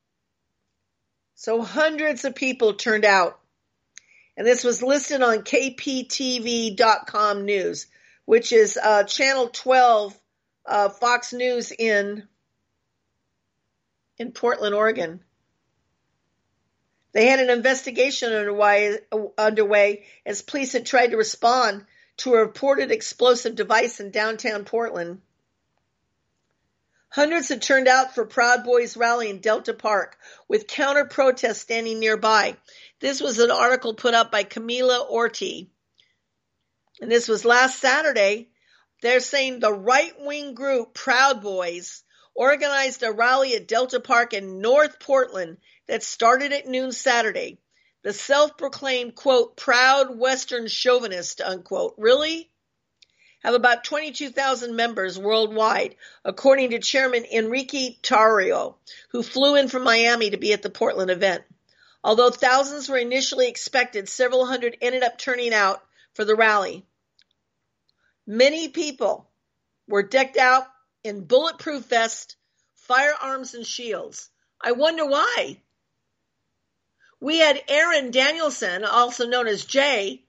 So hundreds of people turned out. And this was listed on KPTV.com news, which is Channel 12, Fox News in Portland, Oregon. They had an investigation underway as police had tried to respond to a reported explosive device in downtown Portland. Hundreds had turned out for Proud Boys rally in Delta Park with counter-protests standing nearby. This was an article put up by Camila Orti. And this was last Saturday. They're saying the right-wing group Proud Boys organized a rally at Delta Park in North Portland that started at noon Saturday. The self-proclaimed, quote, proud Western chauvinist, unquote, really? Have about 22,000 members worldwide, according to Chairman Enrique Tarrio, who flew in from Miami to be at the Portland event. Although thousands were initially expected, several hundred ended up turning out for the rally. Many people were decked out in bulletproof vests, firearms, and shields. I wonder why. We had Aaron Danielson, also known as Jay,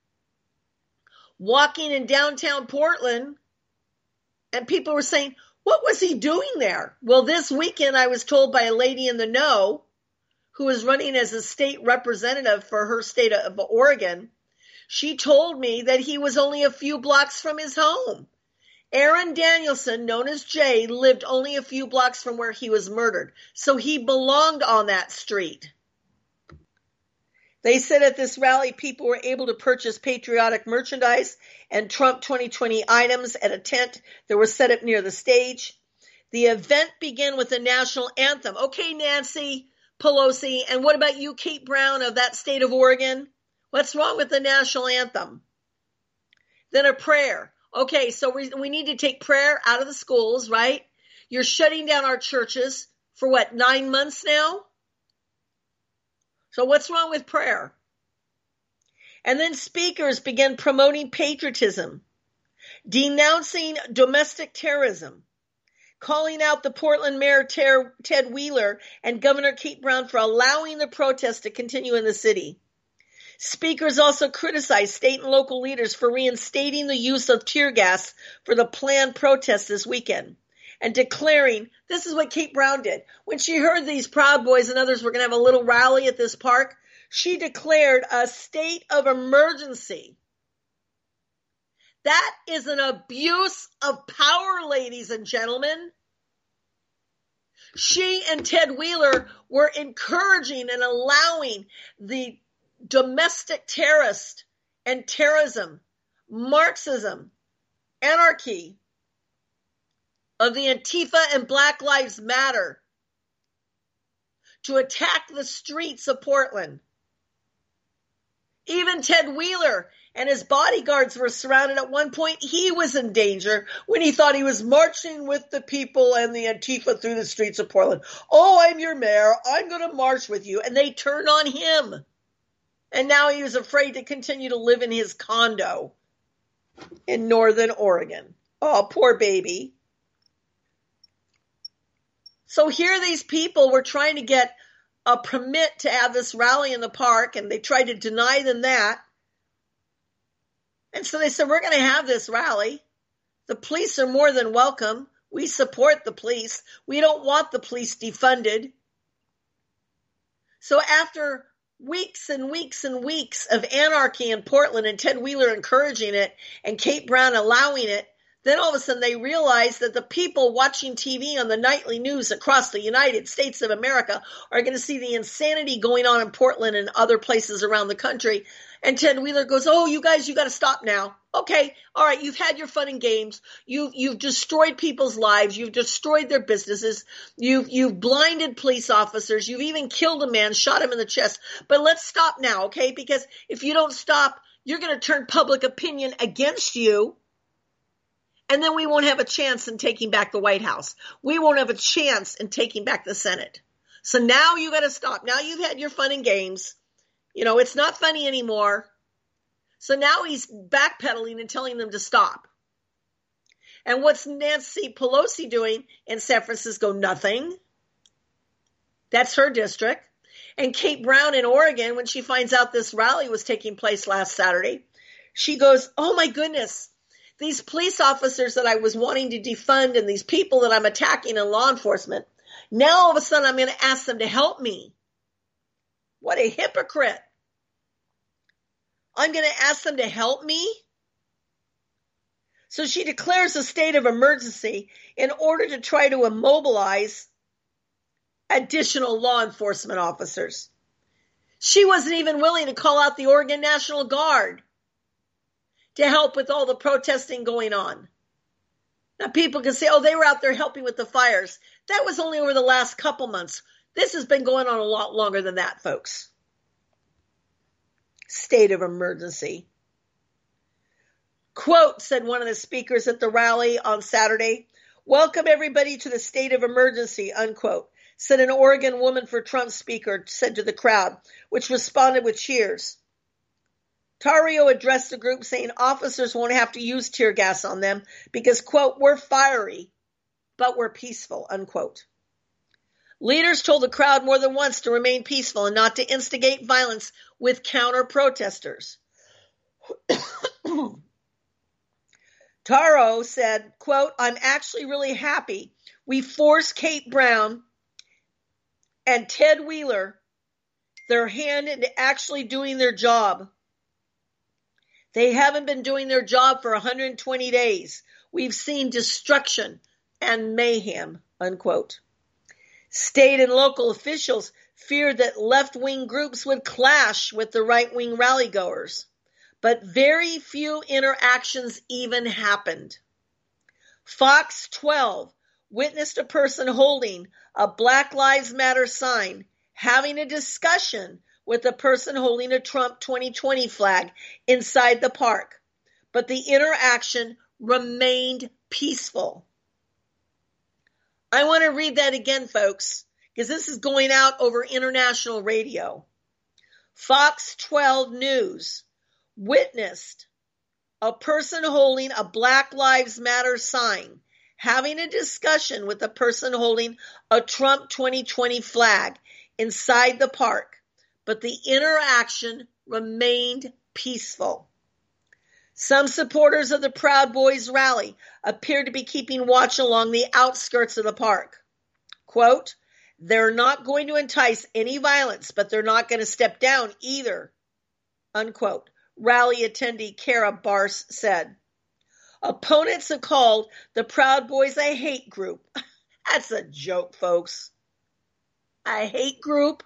walking in downtown Portland, and people were saying, what was he doing there? Well, this weekend I was told by a lady in the know who is running as a state representative for her state of Oregon. She told me that he was only a few blocks from his home. Aaron Danielson, known as Jay, lived only a few blocks from where he was murdered, so he belonged on that street. They said at this rally, people were able to purchase patriotic merchandise and Trump 2020 items at a tent that was set up near the stage. The event began with the national anthem. Okay, Nancy Pelosi, and what about you, Kate Brown of that state of Oregon? What's wrong with the national anthem? Then a prayer. Okay, so we need to take prayer out of the schools, right? You're shutting down our churches for 9 months now? So what's wrong with prayer? And then speakers began promoting patriotism, denouncing domestic terrorism, calling out the Portland Mayor Ted Wheeler and Governor Kate Brown for allowing the protest to continue in the city. Speakers also criticized state and local leaders for reinstating the use of tear gas for the planned protest this weekend and declaring, this is what Kate Brown did. When she heard these Proud Boys and others were going to have a little rally at this park, she declared a state of emergency. That is an abuse of power, ladies and gentlemen. She and Ted Wheeler were encouraging and allowing the domestic terrorist and terrorism, Marxism, anarchy of the Antifa and Black Lives Matter to attack the streets of Portland. Even Ted Wheeler and his bodyguards were surrounded. At one point, he was in danger when he thought he was marching with the people and the Antifa through the streets of Portland. Oh, I'm your mayor. I'm going to march with you. And they turned on him. And now he was afraid to continue to live in his condo in Northern Oregon. Oh, poor baby. So here these people were trying to get a permit to have this rally in the park, and they tried to deny them that. And so they said, we're going to have this rally. The police are more than welcome. We support the police. We don't want the police defunded. So after weeks and weeks and weeks of anarchy in Portland and Ted Wheeler encouraging it and Kate Brown allowing it, then all of a sudden they realized that the people watching TV on the nightly news across the United States of America are going to see the insanity going on in Portland and other places around the country. And Ted Wheeler goes, oh, you guys, you got to stop now. Okay, all right, you've had your fun and games. You've destroyed people's lives. You've destroyed their businesses. You've blinded police officers. You've even killed a man, shot him in the chest. But let's stop now, okay? Because if you don't stop, you're going to turn public opinion against you. And then we won't have a chance in taking back the White House. We won't have a chance in taking back the Senate. So now you got to stop. Now you've had your fun and games. You know, it's not funny anymore. So now he's backpedaling and telling them to stop. And what's Nancy Pelosi doing in San Francisco? Nothing. That's her district. And Kate Brown in Oregon, when she finds out this rally was taking place last Saturday, she goes, oh my goodness. These police officers that I was wanting to defund and these people that I'm attacking in law enforcement, now all of a sudden I'm going to ask them to help me. What a hypocrite. I'm going to ask them to help me? So she declares a state of emergency in order to try to immobilize additional law enforcement officers. She wasn't even willing to call out the Oregon National Guard to help with all the protesting going on. Now people can say, oh, they were out there helping with the fires. That was only over the last couple months. This has been going on a lot longer than that, folks. State of emergency. Quote, said one of the speakers at the rally on Saturday, welcome everybody to the state of emergency, unquote, said an Oregon Woman for Trump speaker, said to the crowd, which responded with cheers. Tarrio addressed the group saying officers won't have to use tear gas on them because, quote, we're fiery, but we're peaceful, unquote. Leaders told the crowd more than once to remain peaceful and not to instigate violence with counter-protesters. Taro said, quote, I'm actually really happy we forced Kate Brown and Ted Wheeler their hand into actually doing their job. They haven't been doing their job for 120 days. We've seen destruction and mayhem, unquote. State and local officials feared that left-wing groups would clash with the right-wing rallygoers, but very few interactions even happened. Fox 12 witnessed a person holding a Black Lives Matter sign having a discussion with a person holding a Trump 2020 flag inside the park, but the interaction remained peaceful. I want to read that again, folks, because this is going out over international radio. Fox 12 News witnessed a person holding a Black Lives Matter sign having a discussion with a person holding a Trump 2020 flag inside the park, but the interaction remained peaceful. Some supporters of the Proud Boys rally appeared to be keeping watch along the outskirts of the park. Quote, "They're not going to entice any violence, but they're not going to step down either," unquote, rally attendee Kara Barse said. Opponents have called the Proud Boys a hate group. That's a joke, folks. A hate group?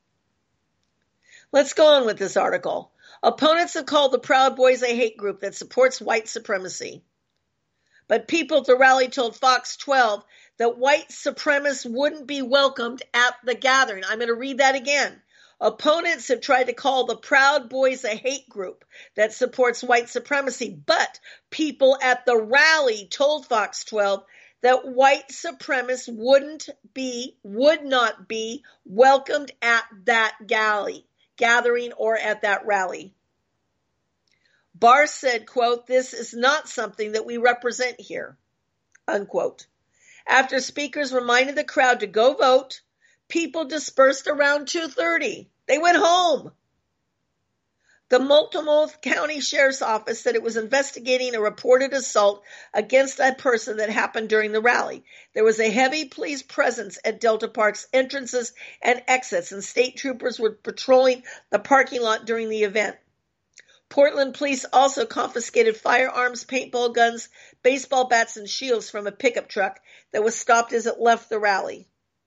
Let's go on with this article. Opponents have called the Proud Boys a hate group that supports white supremacy. But people at the rally told Fox 12 that white supremacists wouldn't be welcomed at the gathering. I'm going to read that again. Opponents have tried to call the Proud Boys a hate group that supports white supremacy, but people at the rally told Fox 12 that white supremacists would not be welcomed at that gathering or at that rally. Barr said, quote, "This is not something that we represent here," unquote. After speakers reminded the crowd to go vote, people dispersed around 2:30. They went home. The Multnomah County Sheriff's Office said it was investigating a reported assault against a person that happened during the rally. There was a heavy police presence at Delta Park's entrances and exits, and state troopers were patrolling the parking lot during the event. Portland police also confiscated firearms, paintball guns, baseball bats, and shields from a pickup truck that was stopped as it left the rally.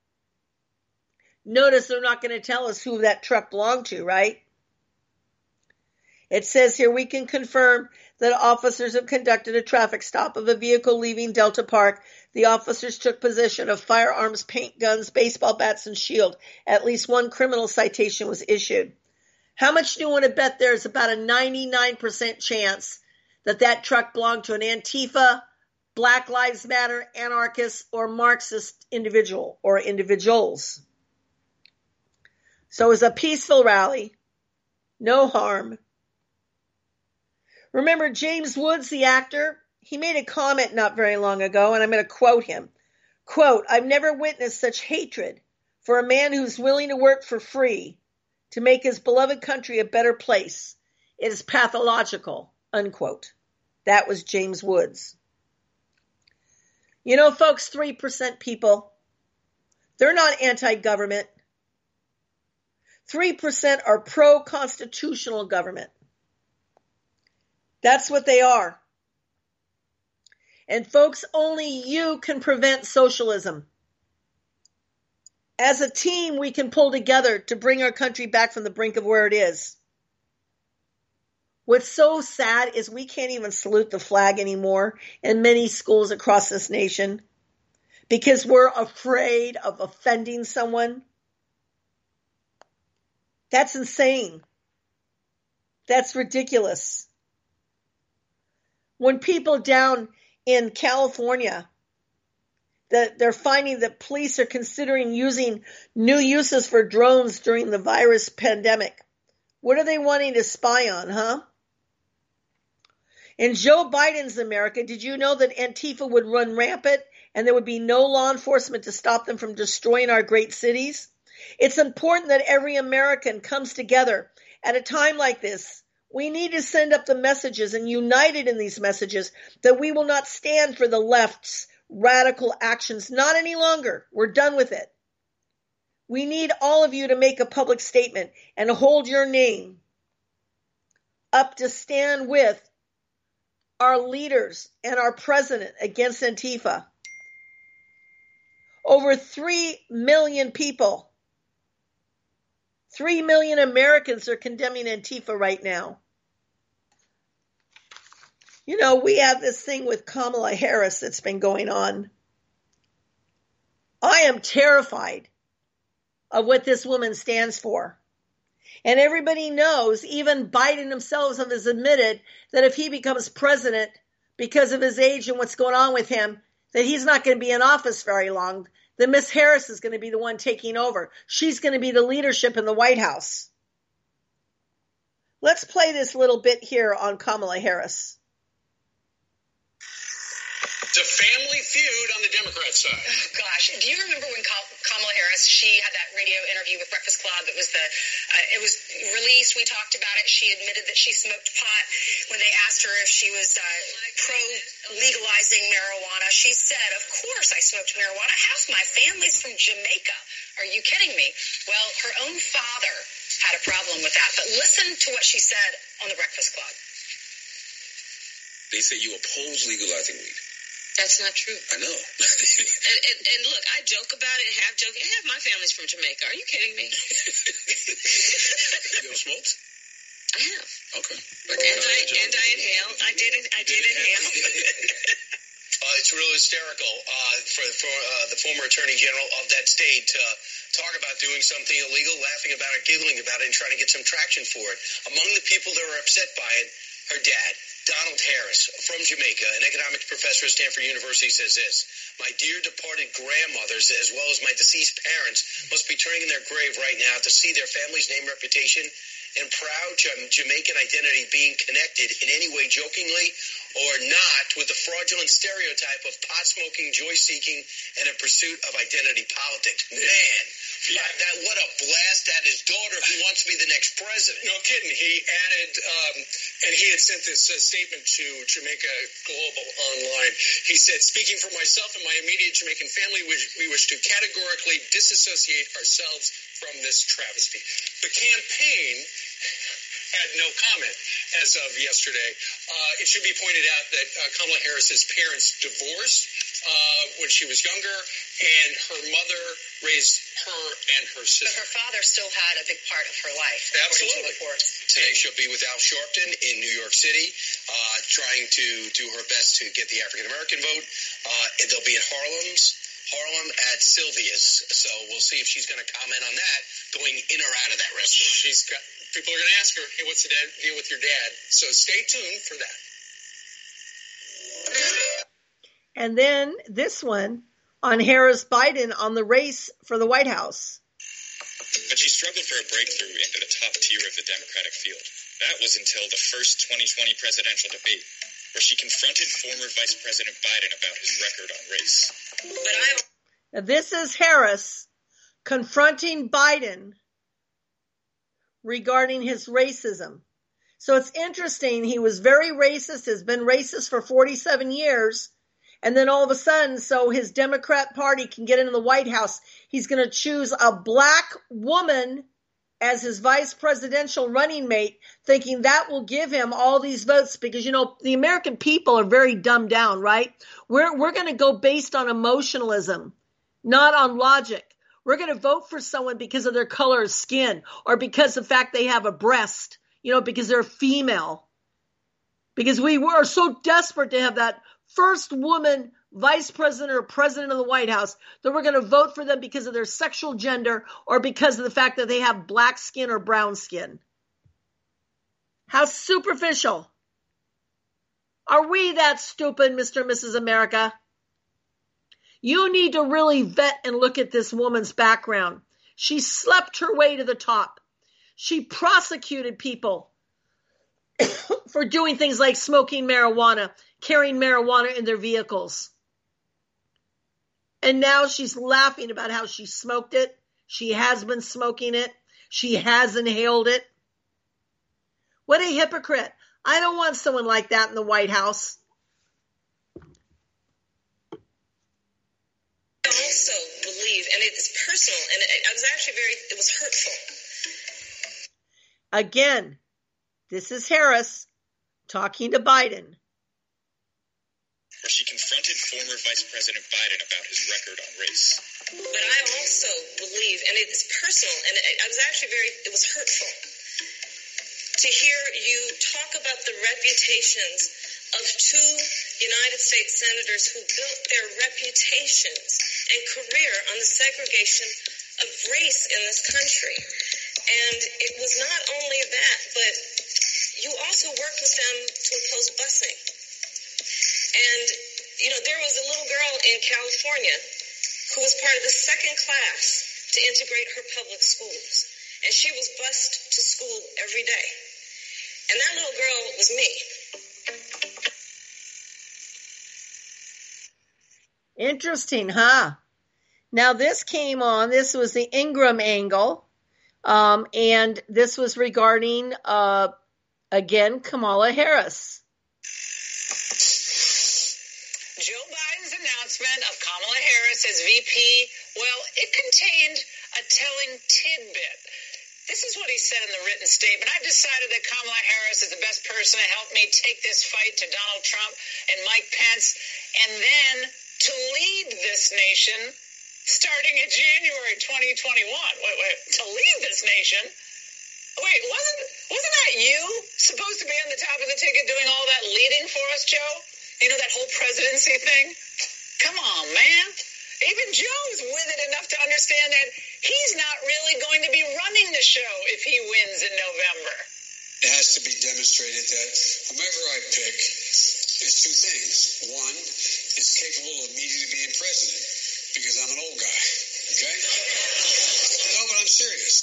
Notice they're not going to tell us who that truck belonged to, right? It says here, we can confirm that officers have conducted a traffic stop of a vehicle leaving Delta Park. The officers took possession of firearms, paint guns, baseball bats, and shield. At least one criminal citation was issued. How much do you want to bet there's about a 99% chance that that truck belonged to an Antifa, Black Lives Matter, anarchist, or Marxist individual or individuals? So it was a peaceful rally. No harm. Remember James Woods, the actor? He made a comment not very long ago, and I'm going to quote him. Quote, "I've never witnessed such hatred for a man who's willing to work for free to make his beloved country a better place. It is pathological," unquote. That was James Woods. You know, folks, 3% people, they're not anti-government. 3% are pro-constitutional government. That's what they are. And folks, only you can prevent socialism. As a team, we can pull together to bring our country back from the brink of where it is. What's so sad is we can't even salute the flag anymore in many schools across this nation because we're afraid of offending someone. That's insane. That's ridiculous. When people down in California, they're finding that police are considering using new uses for drones during the virus pandemic. What are they wanting to spy on, huh? In Joe Biden's America, did you know that Antifa would run rampant and there would be no law enforcement to stop them from destroying our great cities? It's important that every American comes together at a time like this. We need to send up the messages and united in these messages that we will not stand for the left's radical actions. Not any longer. We're done with it. We need all of you to make a public statement and hold your name up to stand with our leaders and our president against Antifa. Over 3 million people, 3 million Americans are condemning Antifa right now. You know, we have this thing with Kamala Harris that's been going on. I am terrified of what this woman stands for. And everybody knows, even Biden himself has admitted that if he becomes president, because of his age and what's going on with him, that he's not going to be in office very long. That Miss Harris is going to be the one taking over. She's going to be the leadership in the White House. Let's play this little bit here on Kamala Harris. The Family Feud on the Democrat side. Oh, gosh, do you remember when Kamala Harris, she had that radio interview with Breakfast Club? It was it was released. We talked about it. She admitted that she smoked pot when they asked her if she was pro-legalizing marijuana. She said, "Of course I smoked marijuana. Half my family's from Jamaica. Are you kidding me?" Well, her own father had a problem with that. But listen to what she said on the Breakfast Club. They say you oppose legalizing weed. That's not true. I know. and look, I joke about it, half joking. Half my family's from Jamaica. Are you kidding me? You ever smoked? I have. Okay. And I inhale. I did inhale. It's really hysterical for the former attorney general of that state to talk about doing something illegal, laughing about it, giggling about it, and trying to get some traction for it. Among the people that were upset by it, her dad, Donald Harris, from Jamaica, an economics professor at Stanford University, says this: "My dear departed grandmothers, as well as my deceased parents, must be turning in their grave right now to see their family's name, reputation, and proud Jamaican identity being connected in any way, jokingly or not, with the fraudulent stereotype of pot-smoking, joy-seeking, and in pursuit of identity politics." Man, what a blast at his daughter who wants to be the next president. No kidding. He added, and he had sent this statement to Jamaica Global Online. He said, "Speaking for myself and my immediate Jamaican family, we wish to categorically disassociate ourselves from this travesty." The campaign had no comment as of yesterday. It should be pointed out that Kamala Harris's parents divorced when she was younger, and her mother raised her and her sister. But her father still had a big part of her life. Absolutely. Today she'll be with Al Sharpton in New York City, trying to do her best to get the African-American vote. They'll be in Harlem at Sylvia's. So we'll see if she's going to comment on that, going in or out of that restaurant. People are going to ask her, "Hey, what's the deal with your dad?" So stay tuned for that. And then this one on Harris-Biden on the race for the White House. But she struggled for a breakthrough into the top tier of the Democratic field. That was until the first 2020 presidential debate, where she confronted former Vice President Biden about his record on race. Now, this is Harris confronting Biden regarding his racism. So it's interesting. He was very racist, has been racist for 47 years. And then all of a sudden, so his Democrat Party can get into the White House, he's going to choose a black woman as his vice presidential running mate, thinking that will give him all these votes because, the American people are very dumbed down, right? We're going to go based on emotionalism, not on logic. We're going to vote for someone because of their color of skin or because of the fact they have a breast, because they're female. Because we were so desperate to have that first woman vice president or president of the White House that we're going to vote for them because of their sexual gender or because of the fact that they have black skin or brown skin. How superficial. Are we that stupid, Mr. and Mrs. America? You need to really vet and look at this woman's background. She slept her way to the top. She prosecuted people for doing things like smoking marijuana, carrying marijuana in their vehicles. And now she's laughing about how she smoked it. She has been smoking it. She has inhaled it. What a hypocrite. I don't want someone like that in the White House. I also believe, and it's personal, and it was hurtful. Again, this is Harris talking to Biden. Where she confronted former Vice President Biden about his record on race. But I also believe, and it's personal, and it was hurtful to hear you talk about the reputations of two United States senators who built their reputations and career on the segregation of race in this country. And it was not only that, but you also worked with them to oppose busing. And, there was a little girl in California who was part of the second class to integrate her public schools. And she was bused to school every day. And that little girl was me. Interesting, huh? Now this came on, this was the Ingram angle, and this was regarding, again, Kamala Harris. Joe Biden's announcement of Kamala Harris as VP, well, it contained a telling tidbit. This is what he said in the written statement. I've decided that Kamala Harris is the best person to help me take this fight to Donald Trump and Mike Pence, and then to lead this nation starting in January 2021. Wait, to lead this nation? Wait, wasn't that you supposed to be on the top of the ticket doing all that leading for us, Joe? You know, that whole presidency thing? Come on, man. Even Joe's with it enough to understand that he's not really going to be running the show if he wins in November. It has to be demonstrated that whomever I pick is two things. One, is capable of immediately being president, because I'm an old guy, okay? No, but I'm serious.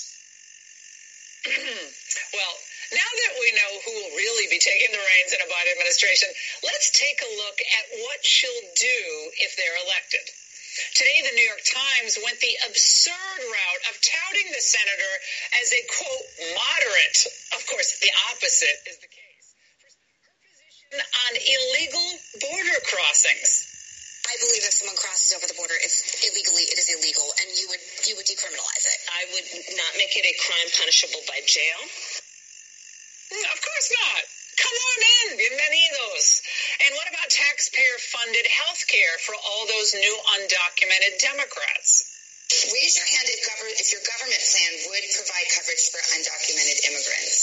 Well, now that we know who will really be taking the reins in a Biden administration, let's take a look at what she'll do if they're elected. Today, the New York Times went the absurd route of touting the senator as a, quote, moderate. Of course, the opposite is the case. For her position on illegal border crossings. I believe if someone crosses over the border, if illegally, it is illegal, and you would decriminalize it. I would not make it a crime punishable by jail. Of course not. Come on in, many of those. And what about taxpayer-funded health care for all those new undocumented Democrats? Raise your hand if your government plan would provide coverage for undocumented immigrants.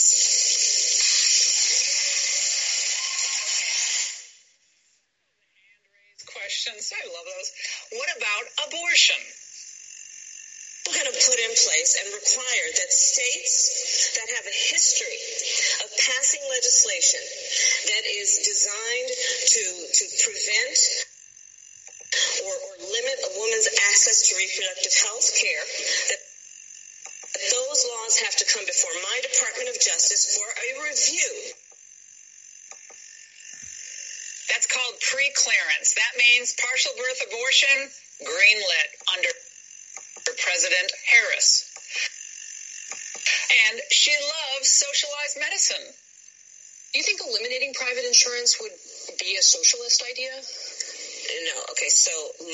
Questions. I love those. What about abortion? We're going to put in place and require that states that have a history of passing legislation that is designed to prevent or limit a woman's access to reproductive health care, that those laws have to come before my Department of Justice for a review. That's called pre-clearance. That means partial birth abortion, greenlit under President Harris. And she loves socialized medicine. Do you think eliminating private insurance would be a socialist idea? No. Okay, so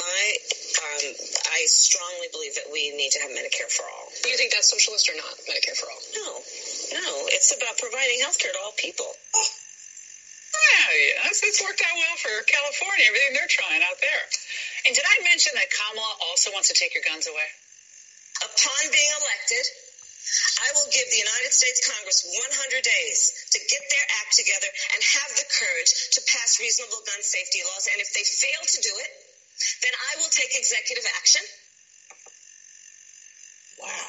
I strongly believe that we need to have Medicare for all. Do you think that's socialist or not, Medicare for all? No. It's about providing health care to all people. Oh. Yeah, it's worked out well for California, everything they're trying out there. And did I mention that Kamala also wants to take your guns away? Upon being elected, I will give the United States Congress 100 days to get their act together and have the courage to pass reasonable gun safety laws. And if they fail to do it, then I will take executive action. Wow.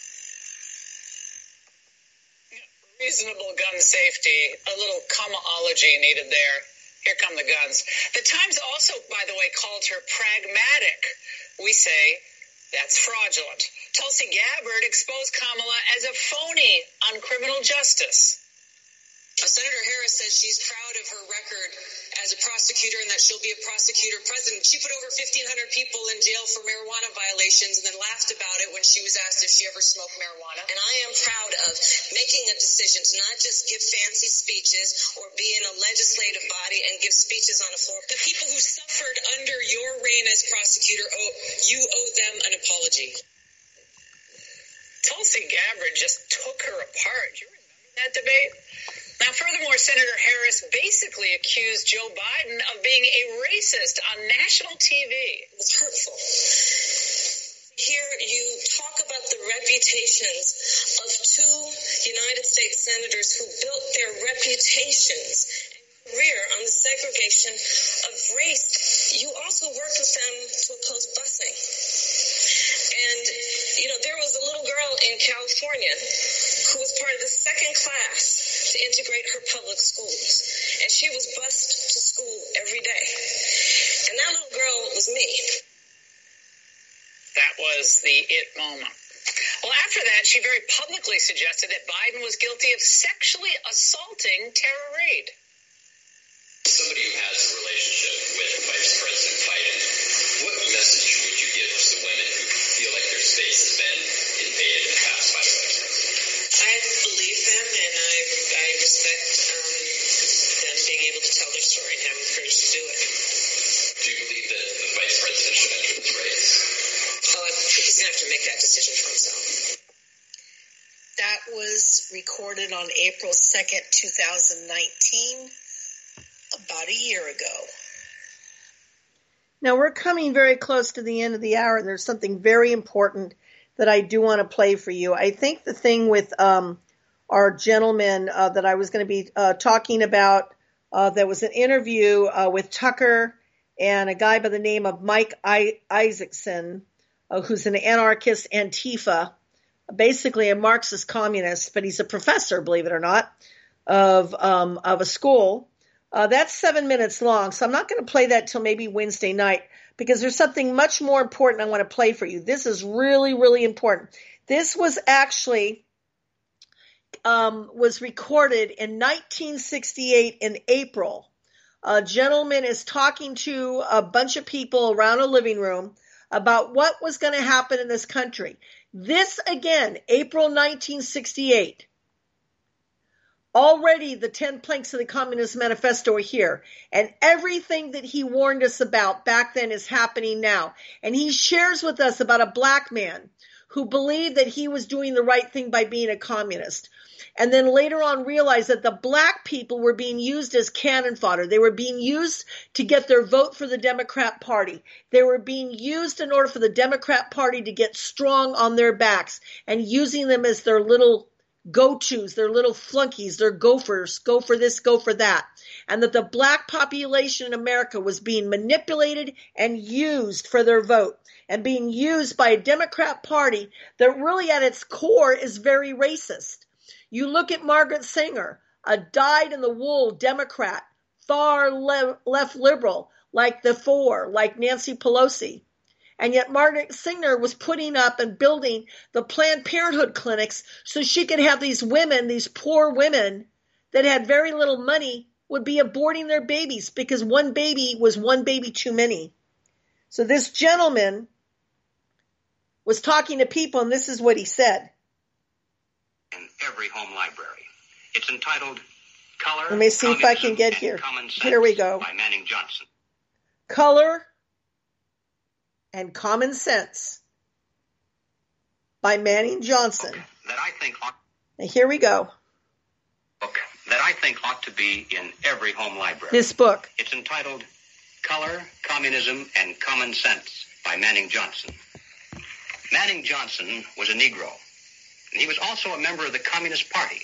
Reasonable gun safety, a little commaology needed there. Here come the guns. The Times also, by the way, called her pragmatic. We say that's fraudulent. Tulsi Gabbard exposed Kamala as a phony on criminal justice. Senator Harris says she's proud of her record as a prosecutor and that she'll be a prosecutor president. She put over 1,500 people in jail for marijuana violations and then laughed about it when she was asked if she ever smoked marijuana. And I am proud of making a decision to not just give fancy speeches or be in a legislative body and give speeches on the floor. The people who suffered under your reign as prosecutor, you owe them an apology. Tulsi Gabbard just took her apart. Do you remember that debate? Now, furthermore, Senator Harris basically accused Joe Biden of being a racist on national TV. It was hurtful. Here you talk about the reputations of two United States senators who built their reputations and career on the segregation of race. You also worked with them to oppose busing. And, there was a little girl in California who was part of the second class to integrate her public schools. And she was bused to school every day. And that little girl was me. That was the it moment. Well, after that, she very publicly suggested that Biden was guilty of sexually assaulting Tara Reid. Somebody who has a relationship with Vice President Biden respect them being able to tell their story and having the courage to do it. Do you believe that the vice president should enter this race? Oh, he's going to have to make that decision for himself. That was recorded on April 2nd, 2019, about a year ago. Now, we're coming very close to the end of the hour. There's something very important that I do want to play for you. I think the thing with our gentleman that I was going to be talking about, there was an interview with Tucker and a guy by the name of Mike Isaacson, who's an anarchist Antifa, basically a Marxist communist, but he's a professor, believe it or not, of a school. That's 7 minutes long, so I'm not going to play that till maybe Wednesday night because there's something much more important I want to play for you. This is really, really important. This was actually was recorded in 1968 in April. A gentleman is talking to a bunch of people around a living room about what was going to happen in this country. This, again, April 1968. Already the 10 planks of the Communist Manifesto are here, and everything that he warned us about back then is happening now. And he shares with us about a black man who believed that he was doing the right thing by being a communist. And then later on realized that the black people were being used as cannon fodder. They were being used to get their vote for the Democrat Party. They were being used in order for the Democrat Party to get strong on their backs and using them as their little go-tos, their little flunkies, their gophers, go for this, go for that. And that the black population in America was being manipulated and used for their vote and being used by a Democrat Party that really at its core is very racist. You look at Margaret Sanger, a dyed-in-the-wool Democrat, far left liberal, like the Four, like Nancy Pelosi. And yet Margaret Sanger was putting up and building the Planned Parenthood clinics so she could have these women, these poor women that had very little money, would be aborting their babies because one baby was one baby too many. So this gentleman was talking to people, and this is what he said. In every home library. It's entitled Color, Let me see if I can get here. Here we go. By Manning Johnson. Color and Common Sense by Manning Johnson. That I think and here we go. Book that I think ought to be in every home library. This book. It's entitled Color, Communism, and Common Sense by Manning Johnson. Manning Johnson was a Negro. And he was also a member of the Communist Party.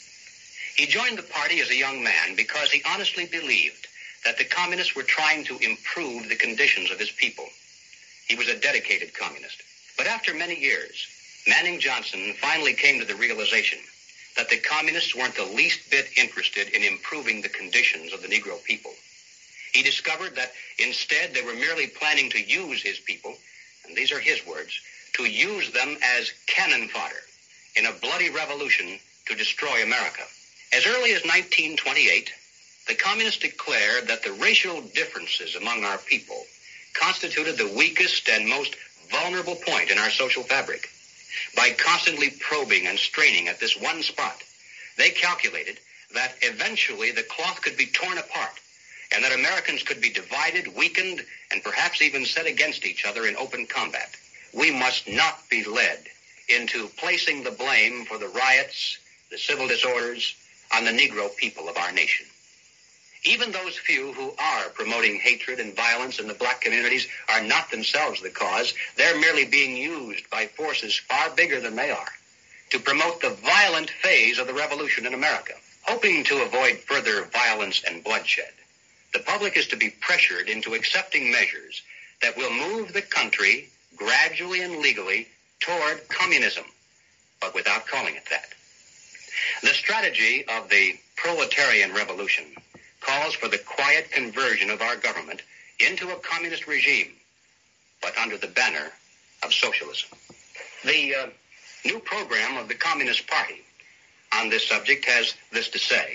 He joined the party as a young man because he honestly believed that the communists were trying to improve the conditions of his people. He was a dedicated communist. But after many years, Manning Johnson finally came to the realization that the communists weren't the least bit interested in improving the conditions of the Negro people. He discovered that instead they were merely planning to use his people, and these are his words, to use them as cannon fodder in a bloody revolution to destroy America. As early as 1928, the communists declared that the racial differences among our people constituted the weakest and most vulnerable point in our social fabric. By constantly probing and straining at this one spot, they calculated that eventually the cloth could be torn apart and that Americans could be divided, weakened, and perhaps even set against each other in open combat. We must not be led into placing the blame for the riots, the civil disorders, on the Negro people of our nation. Even those few who are promoting hatred and violence in the black communities are not themselves the cause. They're merely being used by forces far bigger than they are to promote the violent phase of the revolution in America. Hoping to avoid further violence and bloodshed, the public is to be pressured into accepting measures that will move the country gradually and legally toward communism, but without calling it that. The strategy of the proletarian revolution calls for the quiet conversion of our government into a communist regime, but under the banner of socialism. The new program of the Communist Party on this subject has this to say.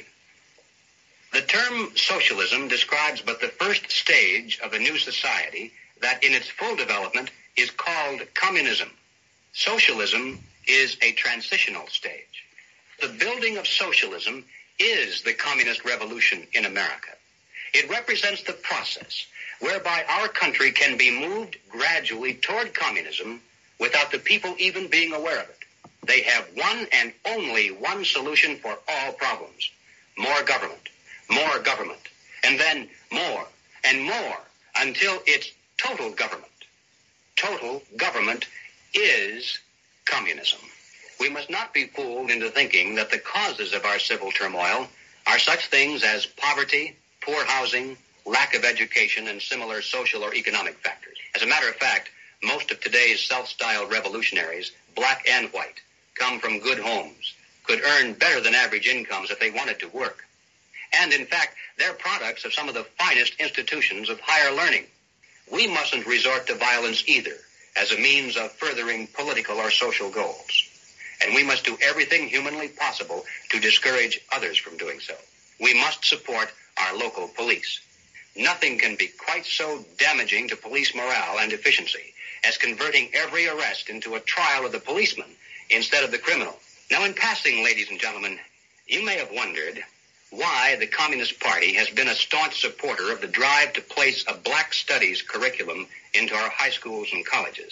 The term socialism describes but the first stage of a new society that in its full development is called communism. Socialism is a transitional stage. The building of socialism is the communist revolution in America. It represents the process whereby our country can be moved gradually toward communism without the people even being aware of it. They have one and only one solution for all problems: more government, and then more and more until it's total government. Total government is communism. We must not be fooled into thinking that the causes of our civil turmoil are such things as poverty, poor housing, lack of education, and similar social or economic factors. As a matter of fact, most of today's self-styled revolutionaries, black and white, come from good homes, could earn better than average incomes if they wanted to work. And in fact, they're products of some of the finest institutions of higher learning. We mustn't resort to violence either as a means of furthering political or social goals. And we must do everything humanly possible to discourage others from doing so. We must support our local police. Nothing can be quite so damaging to police morale and efficiency as converting every arrest into a trial of the policeman instead of the criminal. Now, in passing, ladies and gentlemen, you may have wondered why the Communist Party has been a staunch supporter of the drive to place a black studies curriculum into our high schools and colleges.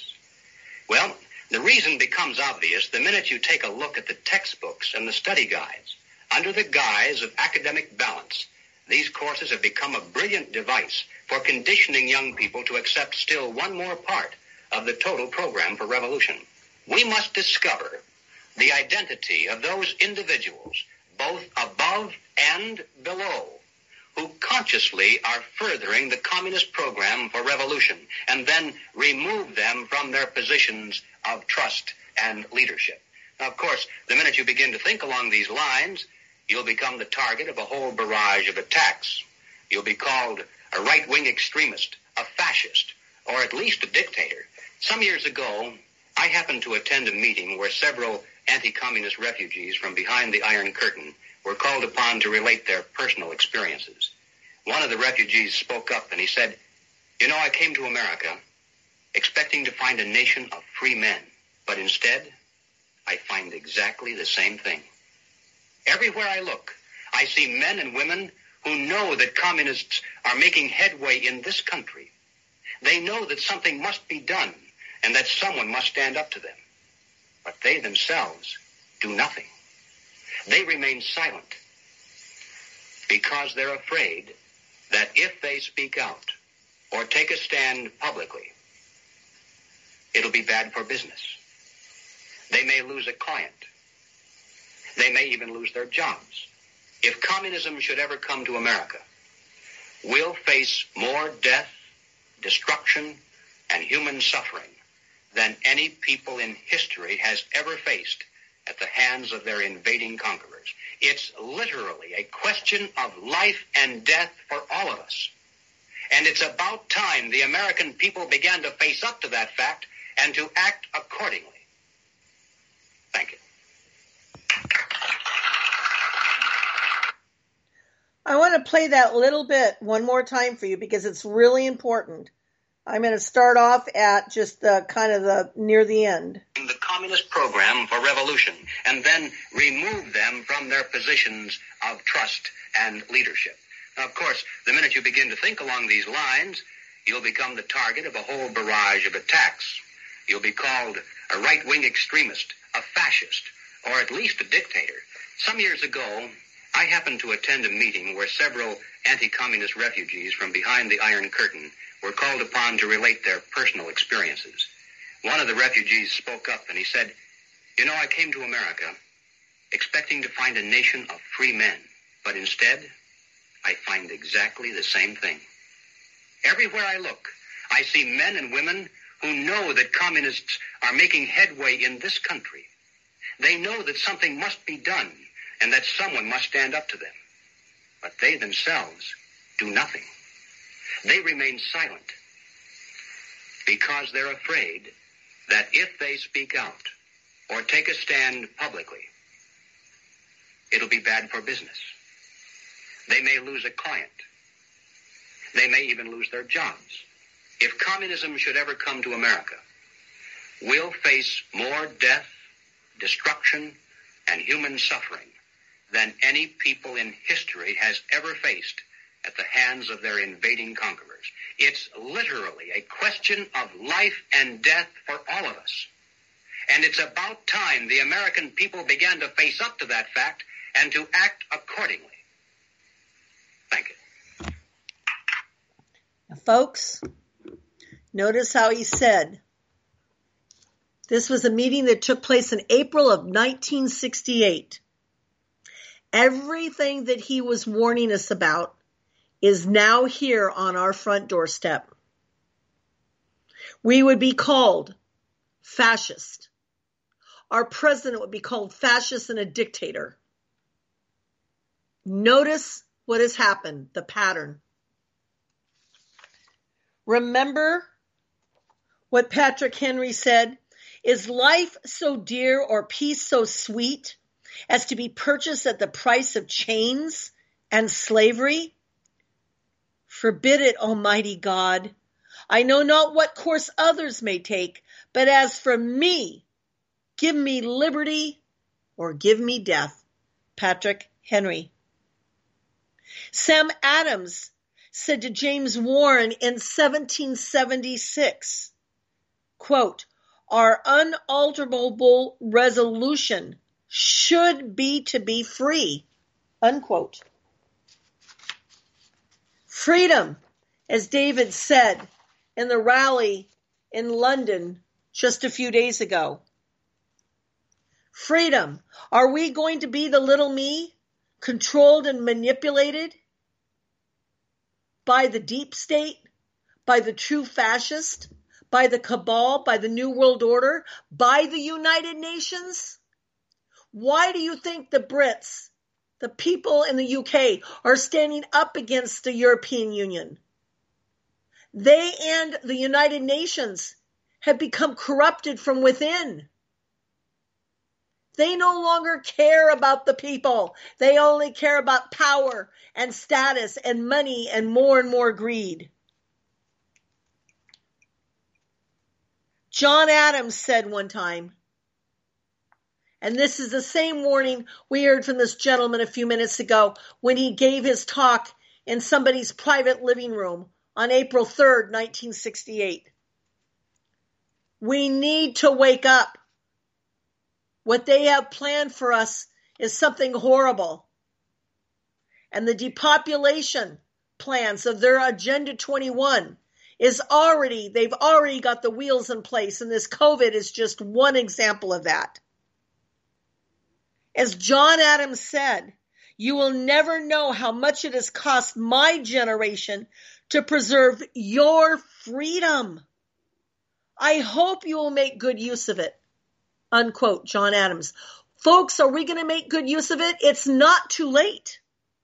Well, the reason becomes obvious the minute you take a look at the textbooks and the study guides. Under the guise of academic balance, these courses have become a brilliant device for conditioning young people to accept still one more part of the total program for revolution. We must discover the identity of those individuals, both above and below, who consciously are furthering the communist program for revolution, and then remove them from their positions of trust and leadership. Now, of course, the minute you begin to think along these lines, you'll become the target of a whole barrage of attacks. You'll be called a right-wing extremist, a fascist, or at least a dictator. Some years ago, I happened to attend a meeting where several anti-communist refugees from behind the Iron Curtain were called upon to relate their personal experiences. One of the refugees spoke up and he said, "You know, I came to America expecting to find a nation of free men, but instead, I find exactly the same thing. Everywhere I look, I see men and women who know that communists are making headway in this country. They know that something must be done and that someone must stand up to them. But they themselves do nothing. They remain silent because they're afraid that if they speak out or take a stand publicly, it'll be bad for business. They may lose a client. They may even lose their jobs. If communism should ever come to America, we'll face more death, destruction, and human suffering than any people in history has ever faced at the hands of their invading conquerors. It's literally a question of life and death for all of us. And it's about time the American people began to face up to that fact and to act accordingly. Thank you. I want to play that little bit one more time for you because it's really important. I'm going to start off at just the kind of the near the end. The communist program for revolution, and then remove them from their positions of trust and leadership. Now, of course, the minute you begin to think along these lines, you'll become the target of a whole barrage of attacks. You'll be called a right-wing extremist, a fascist, or at least a dictator. Some years ago, I happened to attend a meeting where several anti-communist refugees from behind the Iron Curtain were called upon to relate their personal experiences. One of the refugees spoke up and he said, "You know, I came to America expecting to find a nation of free men, but instead, I find exactly the same thing. Everywhere I look, I see men and women who know that communists are making headway in this country. They know that something must be done and that someone must stand up to them. But they themselves do nothing. They remain silent because they're afraid that if they speak out or take a stand publicly, it'll be bad for business. They may lose a client. They may even lose their jobs. If communism should ever come to America, we'll face more death, destruction, and human suffering than any people in history has ever faced at the hands of their invading conquerors. It's literally a question of life and death for all of us. And it's about time the American people began to face up to that fact and to act accordingly. Thank you. Now, folks, notice how he said, this was a meeting that took place in April of 1968. Everything that he was warning us about is now here on our front doorstep. We would be called fascist. Our president would be called fascist and a dictator. Notice what has happened, the pattern. Remember what Patrick Henry said? Is life so dear or peace so sweet as to be purchased at the price of chains and slavery? Forbid it, Almighty God. I know not what course others may take, but as for me, give me liberty or give me death. Patrick Henry. Sam Adams said to James Warren in 1776, quote, our unalterable resolution should be to be free, unquote. Freedom, as David said in the rally in London just a few days ago. Freedom. Are we going to be the little me, controlled and manipulated by the deep state, by the true fascist, by the cabal, by the New World Order, by the United Nations? Why do you think the Brits, the people in the UK, are standing up against the European Union? They and the United Nations have become corrupted from within. They no longer care about the people. They only care about power and status and money and more greed. John Adams said one time, and this is the same warning we heard from this gentleman a few minutes ago when he gave his talk in somebody's private living room on April 3rd, 1968. We need to wake up. What they have planned for us is something horrible. And the depopulation plans of their Agenda 21 they've already got the wheels in place, and this COVID is just one example of that. As John Adams said, you will never know how much it has cost my generation to preserve your freedom. I hope you will make good use of it. Unquote, John Adams. Folks, are we going to make good use of it? It's not too late.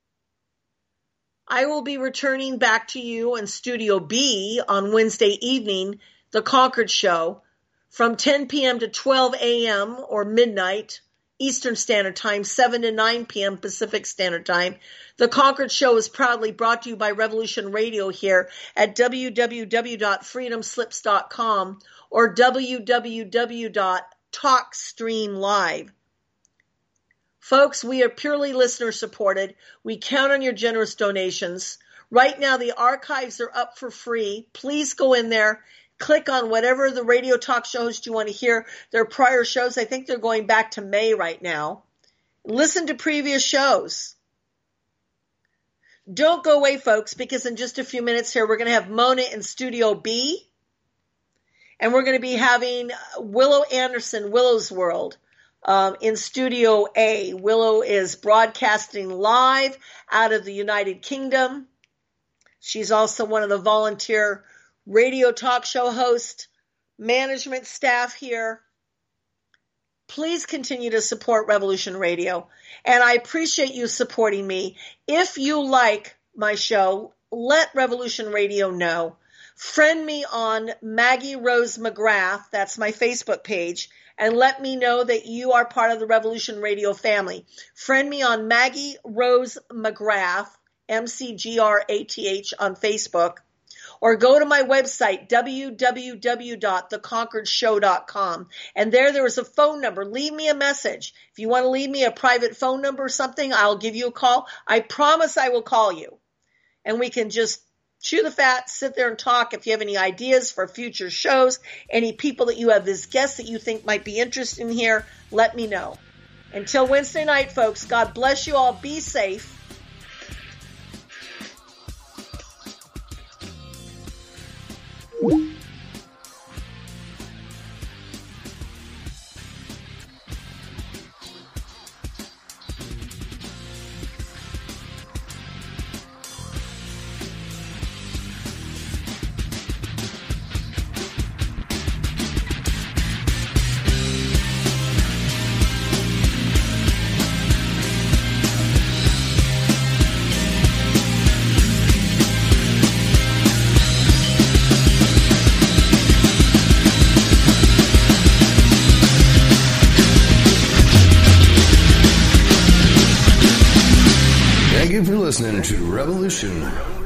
I will be returning back to you in Studio B on Wednesday evening, The Concord Show, from 10 p.m. to 12 a.m. or midnight Eastern Standard Time, 7 to 9 p.m. Pacific Standard Time. The Concord Show is proudly brought to you by Revolution Radio here at www.freedomslips.com or www.TalkStreamLive. Folks, we are purely listener supported. We count on your generous donations. Right now, the archives are up for free. Please go in there, click on whatever the radio talk shows you want to hear. Their prior shows, I think they're going back to May right now. Listen to previous shows. Don't go away, folks, because in just a few minutes here, we're going to have Mona in Studio B. And we're going to be having Willow Anderson, Willow's World, in Studio A. Willow is broadcasting live out of the United Kingdom. She's also one of the volunteer radio talk show host, management staff here. Please continue to support Revolution Radio. And I appreciate you supporting me. If you like my show, let Revolution Radio know. Friend me on Maggie Rose McGrath, that's my Facebook page, and let me know that you are part of the Revolution Radio family. Friend me on Maggie Rose McGrath, McGrath on Facebook, or go to my website, www.theconqueredshow.com. And there is a phone number. Leave me a message. If you want to leave me a private phone number or something, I'll give you a call. I promise I will call you. And we can just chew the fat, sit there and talk. If you have any ideas for future shows, any people that you have as guests that you think might be interested in here, let me know. Until Wednesday night, folks, God bless you all. Be safe. Thank you for listening to Revolution